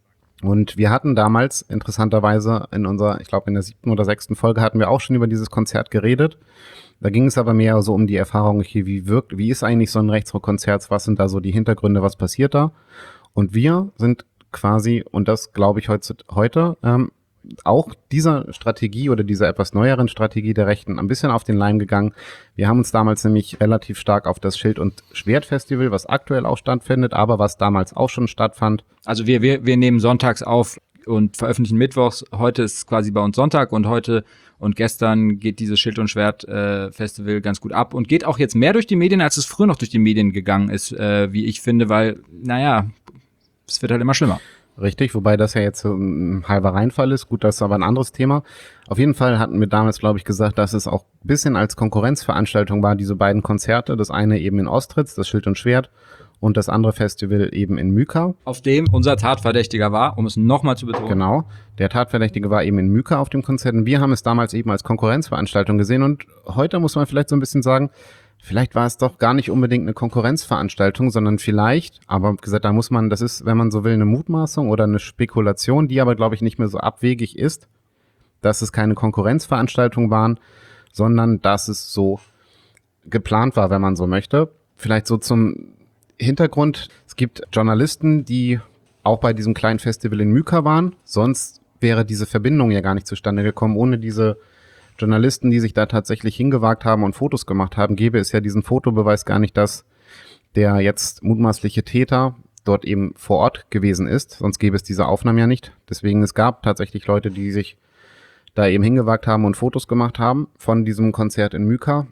Und wir hatten damals interessanterweise in unserer, ich glaube in der siebten oder sechsten Folge hatten wir auch schon über dieses Konzert geredet. Da ging es aber mehr so um die Erfahrung, okay, wie wirkt, wie ist eigentlich so ein Rechtsrock-Konzert, was sind da so die Hintergründe, was passiert da? Und wir sind quasi, und das glaube ich heute, heute ähm, auch dieser Strategie oder dieser etwas neueren Strategie der Rechten ein bisschen auf den Leim gegangen. Wir haben uns damals nämlich relativ stark auf das Schild- und Schwertfestival, was aktuell auch stattfindet, aber was damals auch schon stattfand. Also wir, wir, wir nehmen sonntags auf und veröffentlichen mittwochs. Heute ist quasi bei uns Sonntag und heute und gestern geht dieses Schild- und Schwert-Festival äh, ganz gut ab und geht auch jetzt mehr durch die Medien, als es früher noch durch die Medien gegangen ist, äh, wie ich finde, weil, naja, es wird halt immer schlimmer. Richtig, wobei das ja jetzt ein halber Reinfall ist. Gut, das ist aber ein anderes Thema. Auf jeden Fall hatten wir damals, glaube ich, gesagt, dass es auch ein bisschen als Konkurrenzveranstaltung war, diese beiden Konzerte. Das eine eben in Ostritz, das Schild und Schwert, und das andere Festival eben in Myka. Auf dem unser Tatverdächtiger war, um es nochmal zu betonen. Genau, der Tatverdächtige war eben in Myka auf dem Konzert. Und wir haben es damals eben als Konkurrenzveranstaltung gesehen. Und heute muss man vielleicht so ein bisschen sagen, vielleicht war es doch gar nicht unbedingt eine Konkurrenzveranstaltung, sondern vielleicht, aber gesagt, da muss man, das ist, wenn man so will, eine Mutmaßung oder eine Spekulation, die aber, glaube ich, nicht mehr so abwegig ist, dass es keine Konkurrenzveranstaltung waren, sondern dass es so geplant war, wenn man so möchte. Vielleicht so zum Hintergrund, es gibt Journalisten, die auch bei diesem kleinen Festival in Myka waren, sonst wäre diese Verbindung ja gar nicht zustande gekommen, ohne diese Journalisten, die sich da tatsächlich hingewagt haben und Fotos gemacht haben, gäbe es ja diesen Fotobeweis gar nicht, dass der jetzt mutmaßliche Täter dort eben vor Ort gewesen ist. Sonst gäbe es diese Aufnahmen ja nicht. Deswegen, es gab tatsächlich Leute, die sich da eben hingewagt haben und Fotos gemacht haben von diesem Konzert in Myka.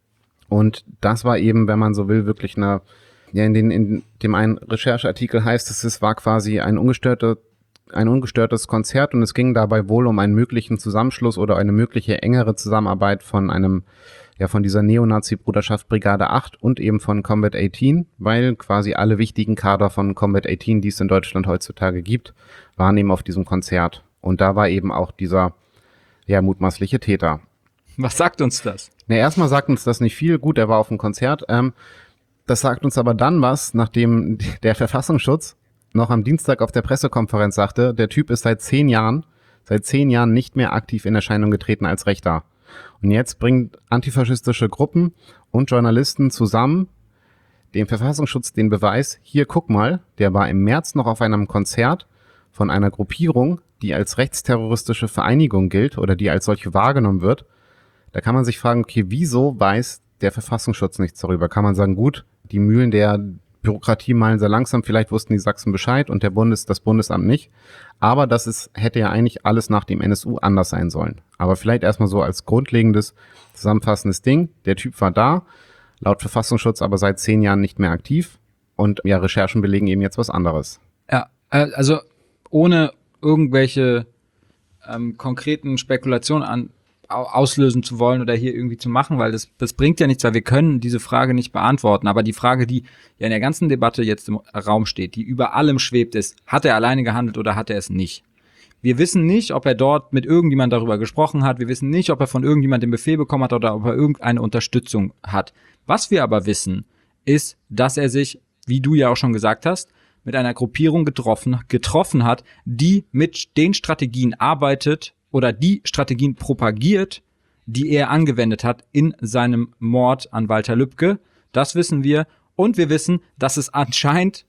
Und das war eben, wenn man so will, wirklich eine, ja, in, den, in dem einen Rechercheartikel heißt es, es war quasi ein ungestörter ein ungestörtes Konzert und es ging dabei wohl um einen möglichen Zusammenschluss oder eine mögliche engere Zusammenarbeit von einem, ja, von dieser Neonazi-Bruderschaft Brigade acht und eben von Combat achtzehn, weil quasi alle wichtigen Kader von Combat achtzehn, die es in Deutschland heutzutage gibt, waren eben auf diesem Konzert. Und da war eben auch dieser, ja, mutmaßliche Täter. Was sagt uns das? Na, erstmal sagt uns das nicht viel. Gut, er war auf dem Konzert. Ähm, das sagt uns aber dann was, nachdem der Verfassungsschutz noch am Dienstag auf der Pressekonferenz sagte, der Typ ist seit zehn Jahren, seit zehn Jahren nicht mehr aktiv in Erscheinung getreten als Rechter. Und jetzt bringen antifaschistische Gruppen und Journalisten zusammen dem Verfassungsschutz den Beweis, hier guck mal, der war im März noch auf einem Konzert von einer Gruppierung, die als rechtsterroristische Vereinigung gilt oder die als solche wahrgenommen wird. Da kann man sich fragen, okay, wieso weiß der Verfassungsschutz nichts darüber? Kann man sagen, gut, die Mühlen der Bürokratie malen sehr langsam, vielleicht wussten die Sachsen Bescheid und der Bundes, das Bundesamt nicht. Aber das ist, hätte ja eigentlich alles nach dem N S U anders sein sollen. Aber vielleicht erstmal so als grundlegendes, zusammenfassendes Ding. Der Typ war da, laut Verfassungsschutz aber seit zehn Jahren nicht mehr aktiv. Und ja, Recherchen belegen eben jetzt was anderes. Ja, also ohne irgendwelche ähm, konkreten Spekulationen an auslösen zu wollen oder hier irgendwie zu machen, weil das, das bringt ja nichts, weil wir können diese Frage nicht beantworten. Aber die Frage, die ja in der ganzen Debatte jetzt im Raum steht, die über allem schwebt, ist, hat er alleine gehandelt oder hat er es nicht? Wir wissen nicht, ob er dort mit irgendjemand darüber gesprochen hat. Wir wissen nicht, ob er von irgendjemand den Befehl bekommen hat oder ob er irgendeine Unterstützung hat. Was wir aber wissen, ist, dass er sich, wie du ja auch schon gesagt hast, mit einer Gruppierung getroffen, getroffen hat, die mit den Strategien arbeitet, oder die Strategien propagiert, die er angewendet hat in seinem Mord an Walter Lübcke. Das wissen wir. Und wir wissen, dass es anscheinend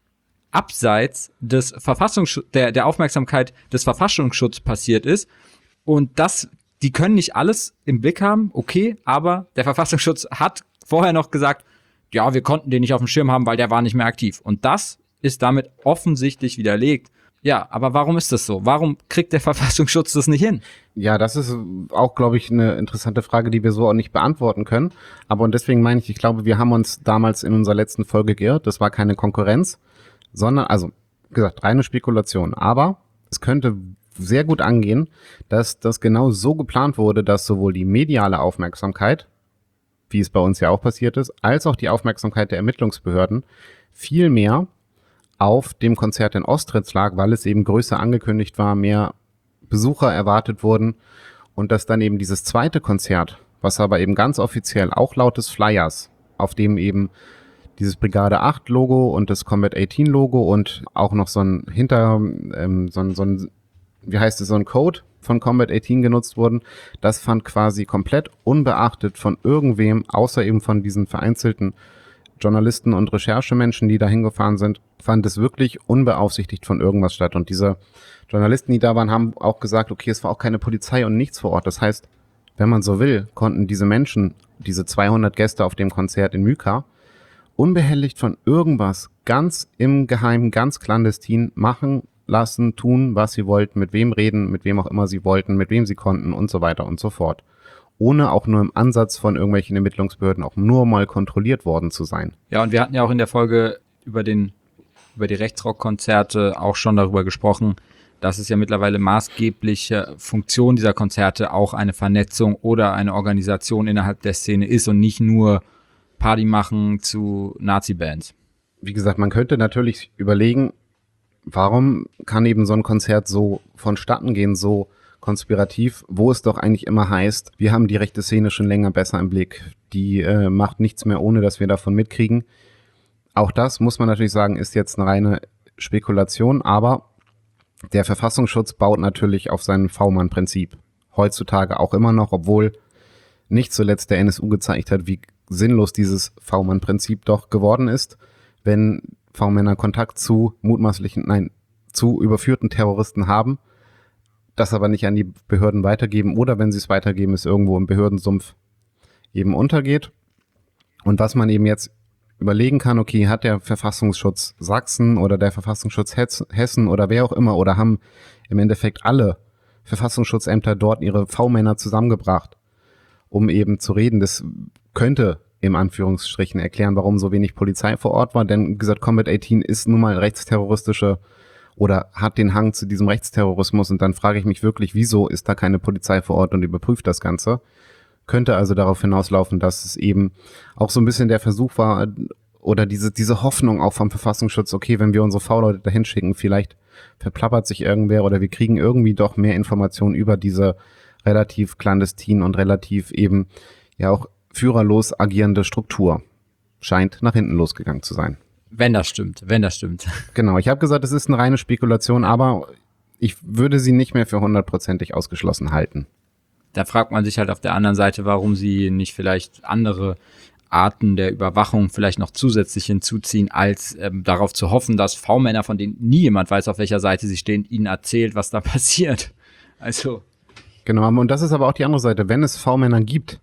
abseits des Verfassungsschutz, der, der Aufmerksamkeit des Verfassungsschutzes passiert ist. Und das, die können nicht alles im Blick haben, okay, aber der Verfassungsschutz hat vorher noch gesagt, ja, wir konnten den nicht auf dem Schirm haben, weil der war nicht mehr aktiv. Und das ist damit offensichtlich widerlegt. Ja, aber warum ist das so? Warum kriegt der Verfassungsschutz das nicht hin? Ja, das ist auch, glaube ich, eine interessante Frage, die wir so auch nicht beantworten können. Aber und deswegen meine ich, ich glaube, wir haben uns damals in unserer letzten Folge geirrt. Das war keine Konkurrenz, sondern, also, wie gesagt, reine Spekulation. Aber es könnte sehr gut angehen, dass das genau so geplant wurde, dass sowohl die mediale Aufmerksamkeit, wie es bei uns ja auch passiert ist, als auch die Aufmerksamkeit der Ermittlungsbehörden viel mehr auf dem Konzert in Ostritz lag, weil es eben größer angekündigt war, mehr Besucher erwartet wurden und dass dann eben dieses zweite Konzert, was aber eben ganz offiziell auch laut des Flyers, auf dem eben dieses Brigade acht Logo und das Combat achtzehn Logo und auch noch so ein hinter, ähm, so ein, so ein, wie heißt es, so ein Code von Combat achtzehn genutzt wurden. Das fand quasi komplett unbeachtet von irgendwem, außer eben von diesen vereinzelten Journalisten und Recherchemenschen, die da hingefahren sind, fand es wirklich unbeaufsichtigt von irgendwas statt. Und diese Journalisten, die da waren, haben auch gesagt, okay, es war auch keine Polizei und nichts vor Ort. Das heißt, wenn man so will, konnten diese Menschen, diese zweihundert Gäste auf dem Konzert in Myka, unbehelligt von irgendwas ganz im Geheimen, ganz clandestin machen, lassen, tun, was sie wollten, mit wem reden, mit wem auch immer sie wollten, mit wem sie konnten und so weiter und so fort. Ohne auch nur im Ansatz von irgendwelchen Ermittlungsbehörden auch nur mal kontrolliert worden zu sein. Ja, und wir hatten ja auch in der Folge über den über die Rechtsrock-Konzerte auch schon darüber gesprochen, dass es ja mittlerweile maßgebliche Funktion dieser Konzerte auch eine Vernetzung oder eine Organisation innerhalb der Szene ist und nicht nur Party machen zu Nazi-Bands. Wie gesagt, man könnte natürlich überlegen, warum kann eben so ein Konzert so vonstatten gehen, so konspirativ, wo es doch eigentlich immer heißt, wir haben die rechte Szene schon länger besser im Blick. Die äh, macht nichts mehr, ohne dass wir davon mitkriegen. Auch das, muss man natürlich sagen, ist jetzt eine reine Spekulation, aber der Verfassungsschutz baut natürlich auf sein V-Mann-Prinzip. Heutzutage auch immer noch, obwohl nicht zuletzt der N S U gezeigt hat, wie sinnlos dieses V-Mann-Prinzip doch geworden ist, wenn V-Männer Kontakt zu mutmaßlichen, nein, zu überführten Terroristen haben, das aber nicht an die Behörden weitergeben oder wenn sie es weitergeben, es irgendwo im Behördensumpf eben untergeht. Und was man eben jetzt überlegen kann, okay, hat der Verfassungsschutz Sachsen oder der Verfassungsschutz Hessen oder wer auch immer oder haben im Endeffekt alle Verfassungsschutzämter dort ihre V-Männer zusammengebracht, um eben zu reden. Das könnte im Anführungsstrichen erklären, warum so wenig Polizei vor Ort war, denn wie gesagt, Combat achtzehn ist nun mal rechtsterroristische oder hat den Hang zu diesem Rechtsterrorismus und dann frage ich mich wirklich, wieso ist da keine Polizei vor Ort und überprüft das Ganze? Könnte also darauf hinauslaufen, dass es eben auch so ein bisschen der Versuch war oder diese diese Hoffnung auch vom Verfassungsschutz, okay, wenn wir unsere V-Leute dahin schicken, vielleicht verplappert sich irgendwer oder wir kriegen irgendwie doch mehr Informationen über diese relativ clandestin und relativ eben ja auch führerlos agierende Struktur. Scheint nach hinten losgegangen zu sein. Wenn das stimmt, wenn das stimmt. Genau, ich habe gesagt, es ist eine reine Spekulation, aber ich würde sie nicht mehr für hundertprozentig ausgeschlossen halten. Da fragt man sich halt auf der anderen Seite, warum sie nicht vielleicht andere Arten der Überwachung vielleicht noch zusätzlich hinzuziehen, als ähm, darauf zu hoffen, dass V-Männer, von denen nie jemand weiß, auf welcher Seite sie stehen, ihnen erzählt, was da passiert. Also. Genau, und das ist aber auch die andere Seite. Wenn es V-Männer gibt,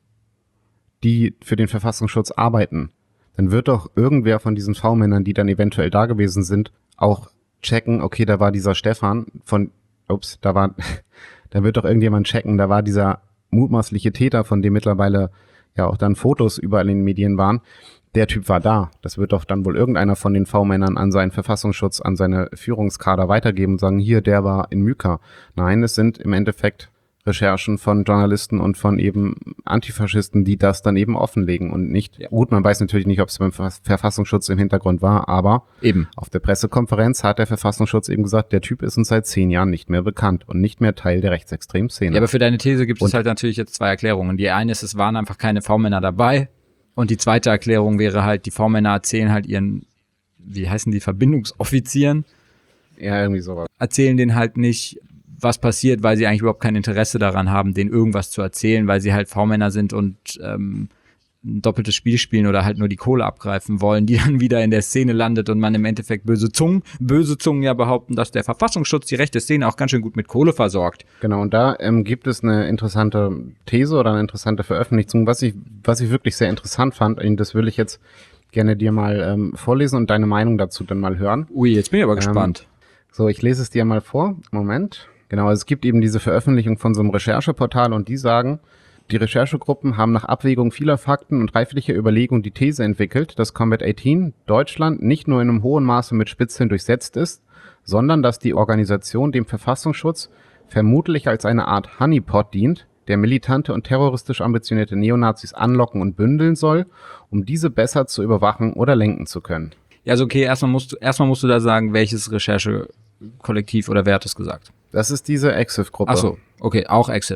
die für den Verfassungsschutz arbeiten, dann wird doch irgendwer von diesen V-Männern, die dann eventuell da gewesen sind, auch checken, okay, da war dieser Stefan von, ups, da war, da wird doch irgendjemand checken, da war dieser mutmaßliche Täter, von dem mittlerweile ja auch dann Fotos überall in den Medien waren, der Typ war da. Das wird doch dann wohl irgendeiner von den V-Männern an seinen Verfassungsschutz, an seine Führungskader weitergeben und sagen, hier, der war in Myka. Nein, es sind im Endeffekt Recherchen von Journalisten und von eben Antifaschisten, die das dann eben offenlegen und nicht, ja. Gut, man weiß natürlich nicht, ob es beim Verfassungsschutz im Hintergrund war, aber eben auf der Pressekonferenz hat der Verfassungsschutz eben gesagt, der Typ ist uns seit zehn Jahren nicht mehr bekannt und nicht mehr Teil der rechtsextremen Szene. Ja, aber für deine These gibt und es halt natürlich jetzt zwei Erklärungen. Die eine ist, es waren einfach keine V-Männer dabei und die zweite Erklärung wäre halt, die V-Männer erzählen halt ihren, wie heißen die, Verbindungsoffizieren? Ja, irgendwie sowas. Erzählen denen halt nicht, was passiert, weil sie eigentlich überhaupt kein Interesse daran haben, denen irgendwas zu erzählen, weil sie halt V-Männer sind und ähm, ein doppeltes Spiel spielen oder halt nur die Kohle abgreifen wollen, die dann wieder in der Szene landet und man im Endeffekt böse Zungen, böse Zungen ja behaupten, dass der Verfassungsschutz die rechte Szene auch ganz schön gut mit Kohle versorgt. Genau, und da ähm, gibt es eine interessante These oder eine interessante Veröffentlichung, was ich, was ich wirklich sehr interessant fand, und das will ich jetzt gerne dir mal ähm, vorlesen und deine Meinung dazu dann mal hören. Ui, jetzt bin ich aber ähm, gespannt. So, ich lese es dir mal vor. Moment. Genau, es gibt eben diese Veröffentlichung von so einem Rechercheportal und die sagen, die Recherchegruppen haben nach Abwägung vieler Fakten und reiflicher Überlegung die These entwickelt, dass Combat achtzehn Deutschland nicht nur in einem hohen Maße mit Spitzeln durchsetzt ist, sondern dass die Organisation dem Verfassungsschutz vermutlich als eine Art Honeypot dient, der militante und terroristisch ambitionierte Neonazis anlocken und bündeln soll, um diese besser zu überwachen oder lenken zu können. Ja, also okay, erstmal musst du, erstmal musst du da sagen, welches Recherchekollektiv oder wer hat das gesagt? Das ist diese Exif-Gruppe. Ach so, okay, auch Exif.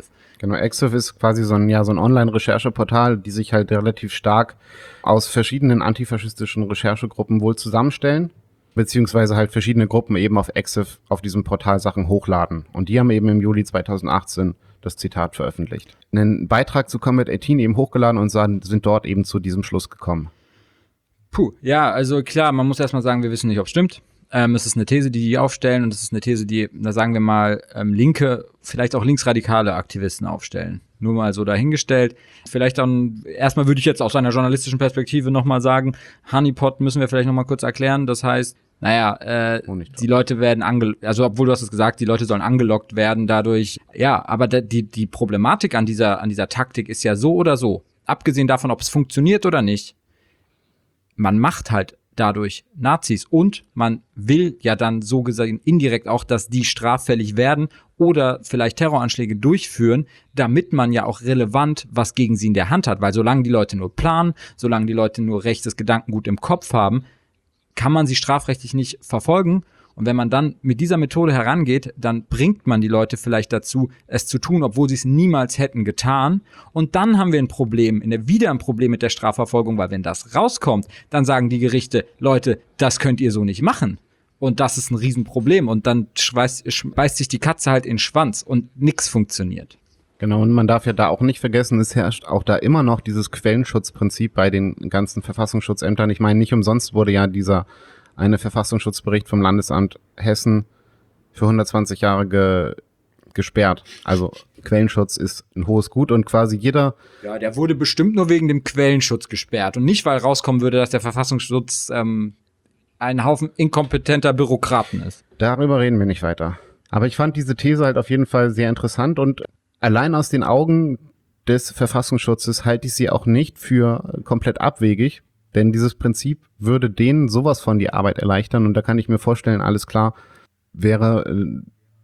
Genau, Exif ist quasi so ein, ja, so ein Online-Rechercheportal, die sich halt relativ stark aus verschiedenen antifaschistischen Recherchegruppen wohl zusammenstellen, beziehungsweise halt verschiedene Gruppen eben auf Exif auf diesem Portal Sachen hochladen. Und die haben eben im Juli zweitausendachtzehn das Zitat veröffentlicht. Einen Beitrag zu Combat achtzehn eben hochgeladen und sind dort eben zu diesem Schluss gekommen. Puh, ja, also klar, man muss erstmal sagen, wir wissen nicht, ob es stimmt. Ähm, es ist eine These, die die aufstellen, und es ist eine These, die, da sagen wir mal, ähm, linke, vielleicht auch linksradikale Aktivisten aufstellen. Nur mal so dahingestellt. Vielleicht dann, erstmal würde ich jetzt aus einer journalistischen Perspektive nochmal sagen, Honeypot müssen wir vielleicht nochmal kurz erklären. Das heißt, naja, äh, die Leute werden angelockt, also obwohl du hast es gesagt, die Leute sollen angelockt werden dadurch. Ja, aber da, die, die Problematik an dieser, an dieser Taktik ist ja so oder so, abgesehen davon, ob es funktioniert oder nicht, man macht halt dadurch Nazis und man will ja dann so gesehen indirekt auch, dass die straffällig werden oder vielleicht Terroranschläge durchführen, damit man ja auch relevant was gegen sie in der Hand hat, weil solange die Leute nur planen, solange die Leute nur rechtes Gedankengut im Kopf haben, kann man sie strafrechtlich nicht verfolgen. Und wenn man dann mit dieser Methode herangeht, dann bringt man die Leute vielleicht dazu, es zu tun, obwohl sie es niemals hätten getan. Und dann haben wir ein Problem, in der, wieder ein Problem mit der Strafverfolgung, weil wenn das rauskommt, dann sagen die Gerichte, Leute, das könnt ihr so nicht machen. Und das ist ein Riesenproblem. Und dann schweißt, beißt sich die Katze halt in den Schwanz und nichts funktioniert. Genau, und man darf ja da auch nicht vergessen, es herrscht auch da immer noch dieses Quellenschutzprinzip bei den ganzen Verfassungsschutzämtern. Ich meine, nicht umsonst wurde ja dieser eine Verfassungsschutzbericht vom Landesamt Hessen für hundertzwanzig Jahre ge- gesperrt. Also Quellenschutz ist ein hohes Gut und quasi jeder... Ja, der wurde bestimmt nur wegen dem Quellenschutz gesperrt und nicht, weil rauskommen würde, dass der Verfassungsschutz ähm, ein Haufen inkompetenter Bürokraten ist. Darüber reden wir nicht weiter. Aber ich fand diese These halt auf jeden Fall sehr interessant und allein aus den Augen des Verfassungsschutzes halte ich sie auch nicht für komplett abwegig. Denn dieses Prinzip würde denen sowas von die Arbeit erleichtern. Und da kann ich mir vorstellen, alles klar, wäre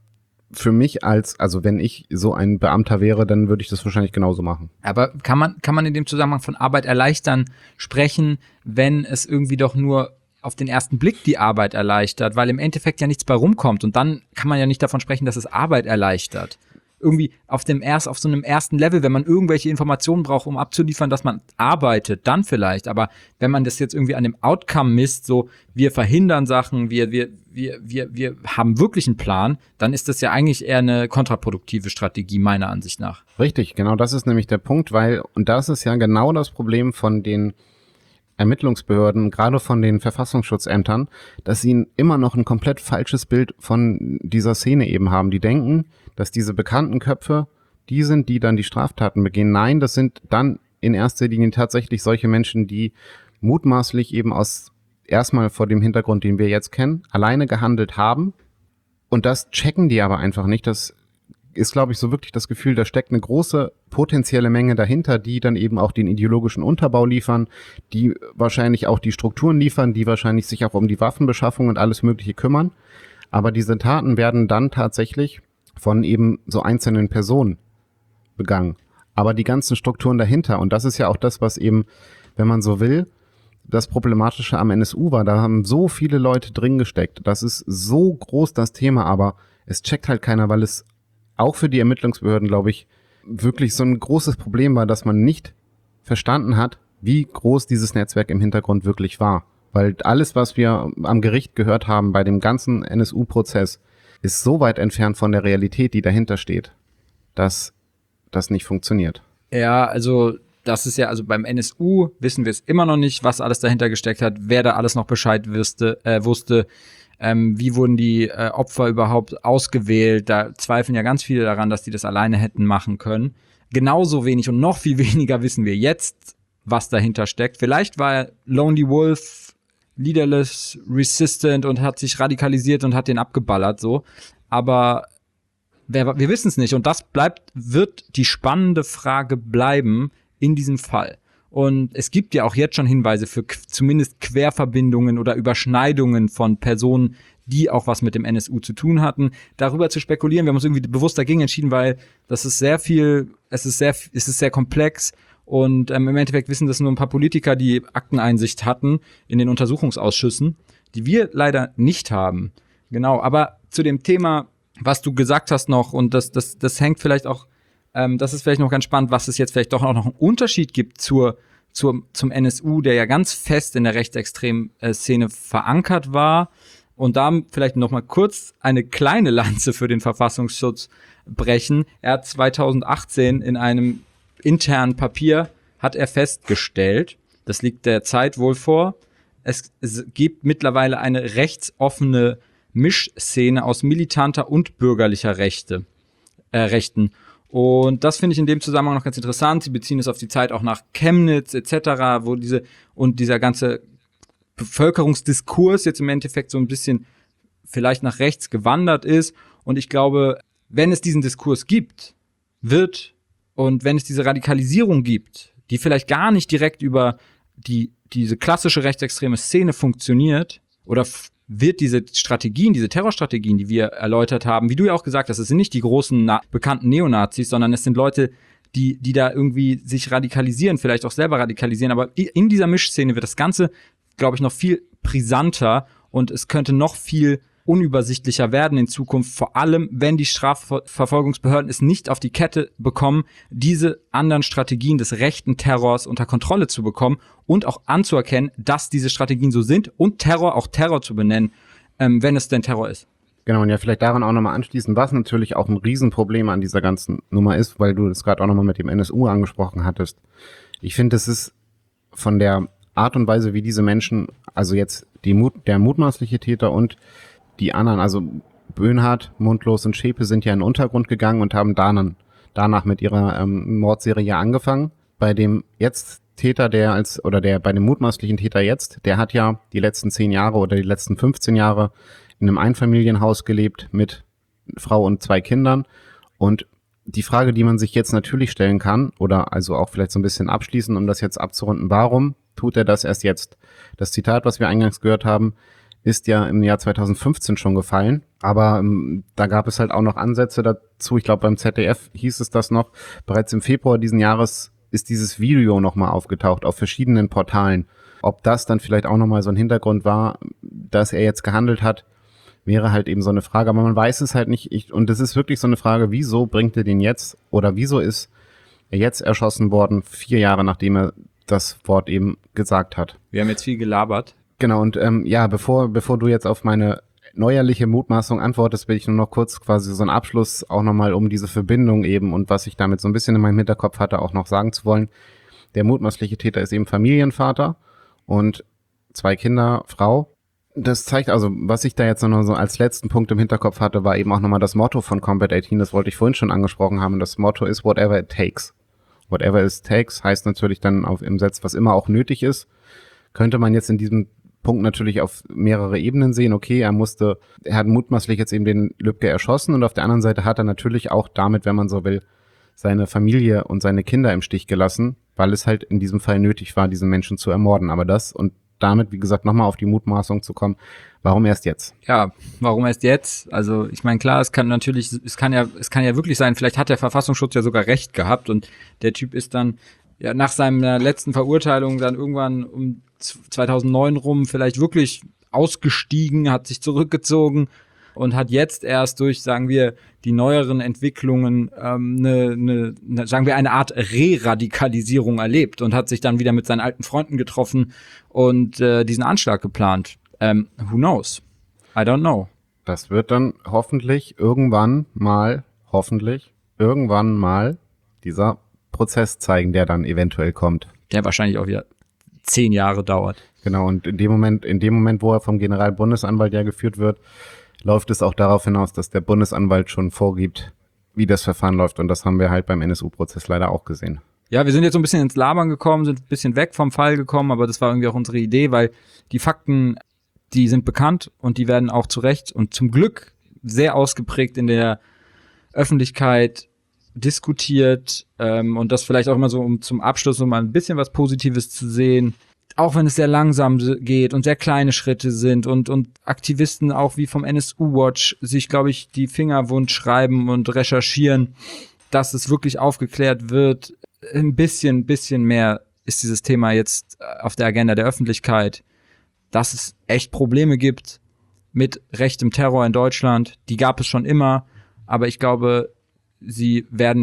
für mich als, also wenn ich so ein Beamter wäre, dann würde ich das wahrscheinlich genauso machen. Aber kann man, kann man in dem Zusammenhang von Arbeit erleichtern sprechen, wenn es irgendwie doch nur auf den ersten Blick die Arbeit erleichtert? Weil im Endeffekt ja nichts bei rumkommt. Und dann kann man ja nicht davon sprechen, dass es Arbeit erleichtert. Irgendwie auf dem erst, auf so einem ersten Level, wenn man irgendwelche Informationen braucht, um abzuliefern, dass man arbeitet, dann vielleicht. Aber wenn man das jetzt irgendwie an dem Outcome misst, so wir verhindern Sachen, wir, wir, wir, wir, wir haben wirklich einen Plan, dann ist das ja eigentlich eher eine kontraproduktive Strategie, meiner Ansicht nach. Richtig, genau das ist nämlich der Punkt, weil, und das ist ja genau das Problem von den Ermittlungsbehörden, gerade von den Verfassungsschutzämtern, dass sie immer noch ein komplett falsches Bild von dieser Szene eben haben. Die denken, dass diese bekannten Köpfe die sind, die dann die Straftaten begehen. Nein, das sind dann in erster Linie tatsächlich solche Menschen, die mutmaßlich eben aus erstmal vor dem Hintergrund, den wir jetzt kennen, alleine gehandelt haben. Und das checken die aber einfach nicht. Das ist, glaube ich, so wirklich das Gefühl, da steckt eine große potenzielle Menge dahinter, die dann eben auch den ideologischen Unterbau liefern, die wahrscheinlich auch die Strukturen liefern, die wahrscheinlich sich auch um die Waffenbeschaffung und alles Mögliche kümmern. Aber diese Taten werden dann tatsächlich von eben so einzelnen Personen begangen. Aber die ganzen Strukturen dahinter, und das ist ja auch das, was eben, wenn man so will, das Problematische am N S U war, da haben so viele Leute drin gesteckt. Das ist so groß, das Thema, aber es checkt halt keiner, weil es auch für die Ermittlungsbehörden, glaube ich, wirklich so ein großes Problem war, dass man nicht verstanden hat, wie groß dieses Netzwerk im Hintergrund wirklich war. Weil alles, was wir am Gericht gehört haben bei dem ganzen N S U-Prozess, ist so weit entfernt von der Realität, die dahinter steht, dass das nicht funktioniert. Ja, also das ist ja, also beim N S U wissen wir es immer noch nicht, was alles dahinter gesteckt hat, wer da alles noch Bescheid wusste, äh, wusste ähm, wie wurden die äh, Opfer überhaupt ausgewählt. Da zweifeln ja ganz viele daran, dass die das alleine hätten machen können. Genauso wenig und noch viel weniger wissen wir jetzt, was dahinter steckt. Vielleicht war Lonely Wolf leaderless, resistant und hat sich radikalisiert und hat den abgeballert, so. Aber wer, wir wissen es nicht. Und das bleibt, wird die spannende Frage bleiben in diesem Fall. Und es gibt ja auch jetzt schon Hinweise für k- zumindest Querverbindungen oder Überschneidungen von Personen, die auch was mit dem N S U zu tun hatten. Darüber zu spekulieren, wir haben uns irgendwie bewusst dagegen entschieden, weil das ist sehr viel, es ist sehr, es ist sehr komplex. Und ähm, im Endeffekt wissen das nur ein paar Politiker, die Akteneinsicht hatten in den Untersuchungsausschüssen, die wir leider nicht haben. Genau, aber zu dem Thema, was du gesagt hast noch, und das, das, das hängt vielleicht auch ähm, das ist vielleicht noch ganz spannend, was es jetzt vielleicht doch auch noch einen Unterschied gibt zur, zur, zum N S U, der ja ganz fest in der rechtsextremen äh, Szene verankert war. Und da vielleicht noch mal kurz eine kleine Lanze für den Verfassungsschutz brechen. Er hat zweitausendachtzehn in einem internen Papier hat er festgestellt, das liegt der Zeit wohl vor, es, es gibt mittlerweile eine rechtsoffene Mischszene aus militanter und bürgerlicher Rechte, äh, Rechten. Und das finde ich in dem Zusammenhang noch ganz interessant. Sie beziehen es auf die Zeit auch nach Chemnitz et cetera, wo diese und dieser ganze Bevölkerungsdiskurs jetzt im Endeffekt so ein bisschen vielleicht nach rechts gewandert ist. Und ich glaube, wenn es diesen Diskurs gibt, wird und wenn es diese Radikalisierung gibt, die vielleicht gar nicht direkt über die diese klassische rechtsextreme Szene funktioniert oder f- wird diese Strategien, diese Terrorstrategien, die wir erläutert haben, wie du ja auch gesagt hast, es sind nicht die großen na- bekannten Neonazis, sondern es sind Leute, die die da irgendwie sich radikalisieren, vielleicht auch selber radikalisieren. Aber in dieser Mischszene wird das Ganze, glaube ich, noch viel brisanter und es könnte noch viel unübersichtlicher werden in Zukunft, vor allem, wenn die Strafverfolgungsbehörden es nicht auf die Kette bekommen, diese anderen Strategien des rechten Terrors unter Kontrolle zu bekommen und auch anzuerkennen, dass diese Strategien so sind und Terror auch Terror zu benennen, ähm, wenn es denn Terror ist. Genau, und ja, vielleicht daran auch nochmal anschließen, was natürlich auch ein Riesenproblem an dieser ganzen Nummer ist, weil du das gerade auch nochmal mit dem N S U angesprochen hattest. Ich finde, es ist von der Art und Weise, wie diese Menschen, also jetzt die Mut, der mutmaßliche Täter und die anderen, also Böhnhardt, Mundlos und Schäpe sind ja in den Untergrund gegangen und haben dann, danach mit ihrer ähm, Mordserie angefangen. Bei dem jetzt Täter, der als, oder der, bei dem mutmaßlichen Täter jetzt, der hat ja die letzten zehn Jahre oder die letzten fünfzehn Jahre in einem Einfamilienhaus gelebt mit Frau und zwei Kindern. Und die Frage, die man sich jetzt natürlich stellen kann, oder also auch vielleicht so ein bisschen abschließen, um das jetzt abzurunden, warum tut er das erst jetzt? Das Zitat, was wir eingangs gehört haben, ist ja im Jahr zweitausendfünfzehn schon gefallen, aber ähm, da gab es halt auch noch Ansätze dazu. Ich glaube, beim Z D F hieß es das noch. Bereits im Februar diesen Jahres ist dieses Video nochmal aufgetaucht auf verschiedenen Portalen. Ob das dann vielleicht auch nochmal so ein Hintergrund war, dass er jetzt gehandelt hat, wäre halt eben so eine Frage. Aber man weiß es halt nicht. Ich, und es ist wirklich so eine Frage, wieso bringt er den jetzt oder wieso ist er jetzt erschossen worden, vier Jahre nachdem er das Wort eben gesagt hat. Wir haben jetzt viel gelabert. Genau, und ähm, ja, bevor bevor du jetzt auf meine neuerliche Mutmaßung antwortest, will ich nur noch kurz quasi so einen Abschluss auch nochmal um diese Verbindung eben und was ich damit so ein bisschen in meinem Hinterkopf hatte, auch noch sagen zu wollen. Der mutmaßliche Täter ist eben Familienvater und zwei Kinder, Frau. Das zeigt also, was ich da jetzt noch so als letzten Punkt im Hinterkopf hatte, war eben auch nochmal das Motto von Combat achtzehn, das wollte ich vorhin schon angesprochen haben. Das Motto ist whatever it takes. Whatever it takes heißt natürlich dann auf im Satz, was immer auch nötig ist. Könnte man jetzt in diesem Punkt natürlich auf mehrere Ebenen sehen. Okay, er musste, er hat mutmaßlich jetzt eben den Lübcke erschossen und auf der anderen Seite hat er natürlich auch damit, wenn man so will, seine Familie und seine Kinder im Stich gelassen, weil es halt in diesem Fall nötig war, diesen Menschen zu ermorden. Aber das und damit, wie gesagt, nochmal auf die Mutmaßung zu kommen, warum erst jetzt? Ja, warum erst jetzt? Also ich meine, klar, es kann natürlich, es kann ja, es kann ja wirklich sein, vielleicht hat der Verfassungsschutz ja sogar recht gehabt und der Typ ist dann ja nach seiner letzten Verurteilung dann irgendwann um zweitausendneun rum vielleicht wirklich ausgestiegen, hat sich zurückgezogen und hat jetzt erst durch, sagen wir, die neueren Entwicklungen ähm, eine, eine, eine, sagen wir, eine Art Re-Radikalisierung erlebt und hat sich dann wieder mit seinen alten Freunden getroffen und äh, diesen Anschlag geplant. Ähm, who knows? I don't know. Das wird dann hoffentlich irgendwann mal, hoffentlich irgendwann mal dieser Prozess zeigen, der dann eventuell kommt. Der wahrscheinlich auch wieder zehn Jahre dauert. Genau, und in dem Moment, in dem Moment, wo er vom Generalbundesanwalt ja geführt wird, läuft es auch darauf hinaus, dass der Bundesanwalt schon vorgibt, wie das Verfahren läuft. Und das haben wir halt beim N S U-Prozess leider auch gesehen. Ja, wir sind jetzt so ein bisschen ins Labern gekommen, sind ein bisschen weg vom Fall gekommen, aber das war irgendwie auch unsere Idee, weil die Fakten, die sind bekannt und die werden auch zu Recht und zum Glück sehr ausgeprägt in der Öffentlichkeit diskutiert, ähm, und das vielleicht auch immer so, um zum Abschluss um ein bisschen was Positives zu sehen, auch wenn es sehr langsam geht und sehr kleine Schritte sind und und Aktivisten auch wie vom N S U-Watch sich, glaube ich, die Finger wund schreiben und recherchieren, dass es wirklich aufgeklärt wird. Ein bisschen, bisschen mehr ist dieses Thema jetzt auf der Agenda der Öffentlichkeit, dass es echt Probleme gibt mit rechtem Terror in Deutschland. Die gab es schon immer, aber ich glaube, sie werden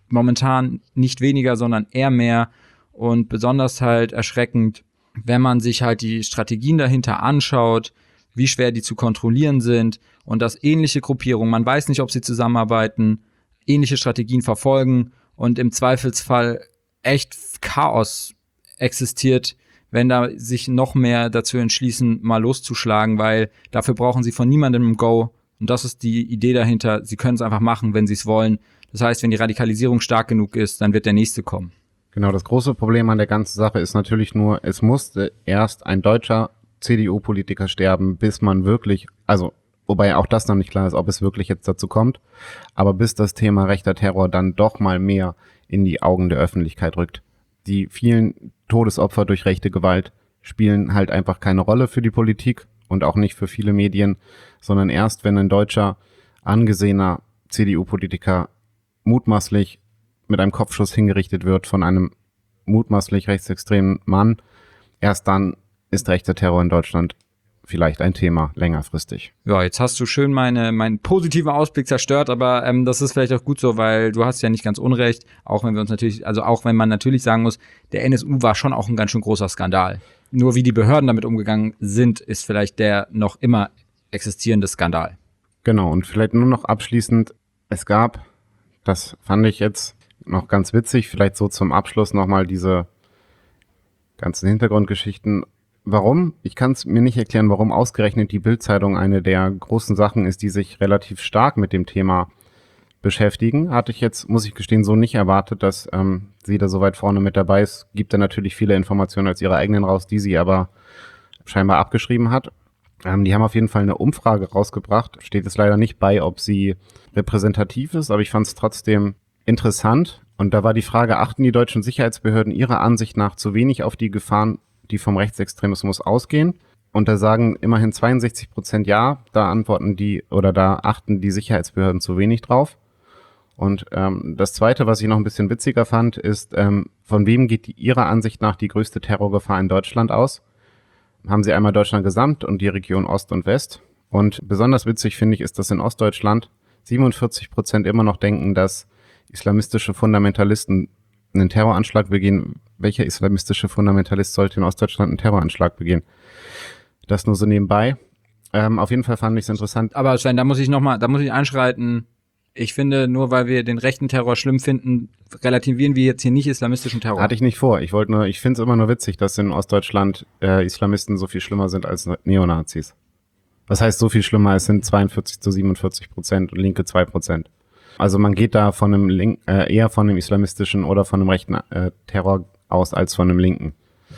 momentan nicht weniger, sondern eher mehr. Und besonders halt erschreckend, wenn man sich halt die Strategien dahinter anschaut, wie schwer die zu kontrollieren sind und dass ähnliche Gruppierungen, man weiß nicht, ob sie zusammenarbeiten, ähnliche Strategien verfolgen und im Zweifelsfall echt Chaos existiert, wenn da sich noch mehr dazu entschließen, mal loszuschlagen, weil dafür brauchen sie von niemandem ein Go. Und das ist die Idee dahinter. Sie können es einfach machen, wenn sie es wollen. Das heißt, wenn die Radikalisierung stark genug ist, dann wird der Nächste kommen. Genau, das große Problem an der ganzen Sache ist natürlich nur, es musste erst ein deutscher C D U-Politiker sterben, bis man wirklich, also wobei auch das noch nicht klar ist, ob es wirklich jetzt dazu kommt, aber bis das Thema rechter Terror dann doch mal mehr in die Augen der Öffentlichkeit rückt. Die vielen Todesopfer durch rechte Gewalt spielen halt einfach keine Rolle für die Politik und auch nicht für viele Medien, sondern erst, wenn ein deutscher, angesehener C D U-Politiker mutmaßlich mit einem Kopfschuss hingerichtet wird von einem mutmaßlich rechtsextremen Mann, erst dann ist rechter Terror in Deutschland vielleicht ein Thema längerfristig. Ja, jetzt hast du schön meine, meinen positiven Ausblick zerstört, aber ähm, das ist vielleicht auch gut so, weil du hast ja nicht ganz unrecht, auch wenn wir uns natürlich, also auch wenn man natürlich sagen muss, der N S U war schon auch ein ganz schön großer Skandal. Nur wie die Behörden damit umgegangen sind, ist vielleicht der noch immer existierende Skandal. Genau, und vielleicht nur noch abschließend, es gab, das fand ich jetzt noch ganz witzig, vielleicht so zum Abschluss nochmal diese ganzen Hintergrundgeschichten. Warum? Ich kann es mir nicht erklären, warum ausgerechnet die Bild-Zeitung eine der großen Sachen ist, die sich relativ stark mit dem Thema beschäftigen. Hatte ich jetzt, muss ich gestehen, so nicht erwartet, dass ähm, sie da so weit vorne mit dabei ist. Gibt da natürlich viele Informationen als ihre eigenen raus, die sie aber scheinbar abgeschrieben hat. Ähm, die haben auf jeden Fall eine Umfrage rausgebracht. Steht es leider nicht bei, ob sie repräsentativ ist, aber ich fand es trotzdem interessant. Und da war die Frage, achten die deutschen Sicherheitsbehörden ihrer Ansicht nach zu wenig auf die Gefahren, die vom Rechtsextremismus ausgehen? Und da sagen immerhin zweiundsechzig Prozent ja, da antworten die oder da achten die Sicherheitsbehörden zu wenig drauf. Und ähm, das Zweite, was ich noch ein bisschen witziger fand, ist, ähm, von wem geht die, Ihrer Ansicht nach die größte Terrorgefahr in Deutschland aus? Haben Sie einmal Deutschland gesamt und die Region Ost und West. Und besonders witzig finde ich, ist, dass in Ostdeutschland siebenundvierzig Prozent immer noch denken, dass islamistische Fundamentalisten einen Terroranschlag begehen. Welcher islamistische Fundamentalist sollte in Ostdeutschland einen Terroranschlag begehen? Das nur so nebenbei. Ähm, auf jeden Fall fand ich es interessant. Aber Stein, da muss ich nochmal, da muss ich einschreiten. Ich finde, nur weil wir den rechten Terror schlimm finden, relativieren wir jetzt hier nicht islamistischen Terror. Hatte ich nicht vor. Ich wollte nur, ich finde es immer nur witzig, dass in Ostdeutschland äh, Islamisten so viel schlimmer sind als Neonazis. Was heißt so viel schlimmer? Es sind zweiundvierzig zu siebenundvierzig Prozent und Linke zwei Prozent. Also man geht da von einem Link, äh, eher von einem islamistischen oder von einem rechten äh, Terror aus als von einem linken.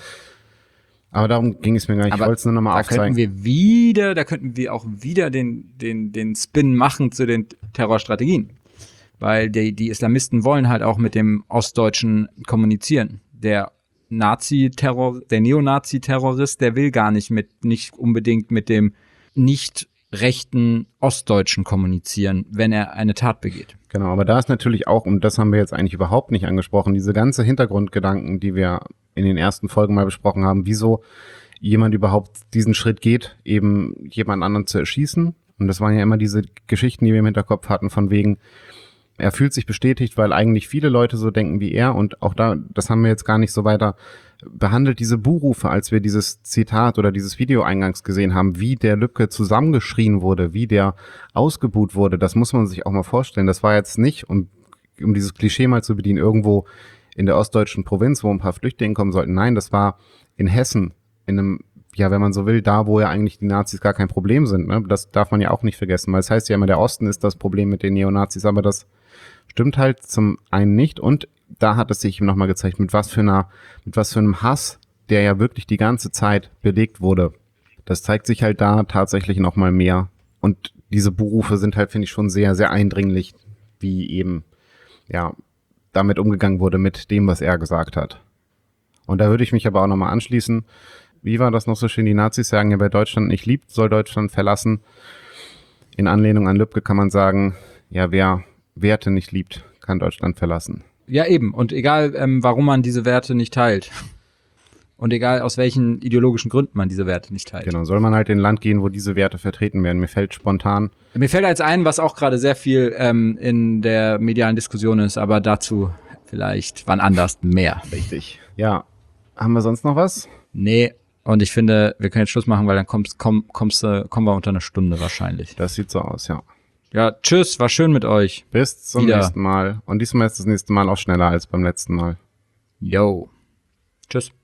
Aber darum ging es mir gar nicht. Aber ich wollte es nur nochmal aufzeigen. Da könnten wir wieder, da könnten wir auch wieder den, den, den Spin machen zu den Terrorstrategien. Weil die, die Islamisten wollen halt auch mit dem Ostdeutschen kommunizieren. Der Nazi-Terror, der Neonazi-Terrorist, der will gar nicht mit, nicht unbedingt mit dem nicht rechten Ostdeutschen kommunizieren, wenn er eine Tat begeht. Genau, aber da ist natürlich auch, und das haben wir jetzt eigentlich überhaupt nicht angesprochen, diese ganze Hintergrundgedanken, die wir in den ersten Folgen mal besprochen haben, wieso jemand überhaupt diesen Schritt geht, eben jemand anderen zu erschießen. Und das waren ja immer diese Geschichten, die wir im Hinterkopf hatten, von wegen, er fühlt sich bestätigt, weil eigentlich viele Leute so denken wie er. Und auch da, das haben wir jetzt gar nicht so weiter behandelt, diese Buhrufe, als wir dieses Zitat oder dieses Video eingangs gesehen haben, wie der Lübcke zusammengeschrien wurde, wie der ausgebuht wurde, das muss man sich auch mal vorstellen. Das war jetzt nicht, um, um dieses Klischee mal zu bedienen, irgendwo in der ostdeutschen Provinz, wo ein paar Flüchtlinge kommen sollten. Nein, das war in Hessen, in einem, ja, wenn man so will, da, wo ja eigentlich die Nazis gar kein Problem sind. Ne? Das darf man ja auch nicht vergessen, weil es heißt ja immer, der Osten ist das Problem mit den Neonazis, aber das stimmt halt zum einen nicht. Und da hat es sich ihm nochmal gezeigt, mit was für einer, mit was für einem Hass, der ja wirklich die ganze Zeit belegt wurde. Das zeigt sich halt da tatsächlich nochmal mehr. Und diese Buhrufe sind halt, finde ich, schon sehr, sehr eindringlich, wie eben, ja, damit umgegangen wurde mit dem, was er gesagt hat. Und da würde ich mich aber auch nochmal anschließen. Wie war das noch so schön? Die Nazis sagen ja, wer Deutschland nicht liebt, soll Deutschland verlassen. In Anlehnung an Lübcke kann man sagen, ja, wer Werte nicht liebt, kann Deutschland verlassen. Ja, eben. Und egal, ähm, warum man diese Werte nicht teilt. Und egal aus welchen ideologischen Gründen man diese Werte nicht teilt. Genau, soll man halt in ein Land gehen, wo diese Werte vertreten werden. Mir fällt spontan. Mir fällt jetzt ein, was auch gerade sehr viel ähm, in der medialen Diskussion ist, aber dazu vielleicht wann anders mehr. Richtig. Ja. Haben wir sonst noch was? Nee. Und ich finde, wir können jetzt Schluss machen, weil dann kommst, komm, kommst, kommen wir unter eine Stunde wahrscheinlich. Das sieht so aus, ja. Ja, tschüss, war schön mit euch. Bis zum Wieder. nächsten Mal. Und diesmal ist das nächste Mal auch schneller als beim letzten Mal. Yo. Tschüss.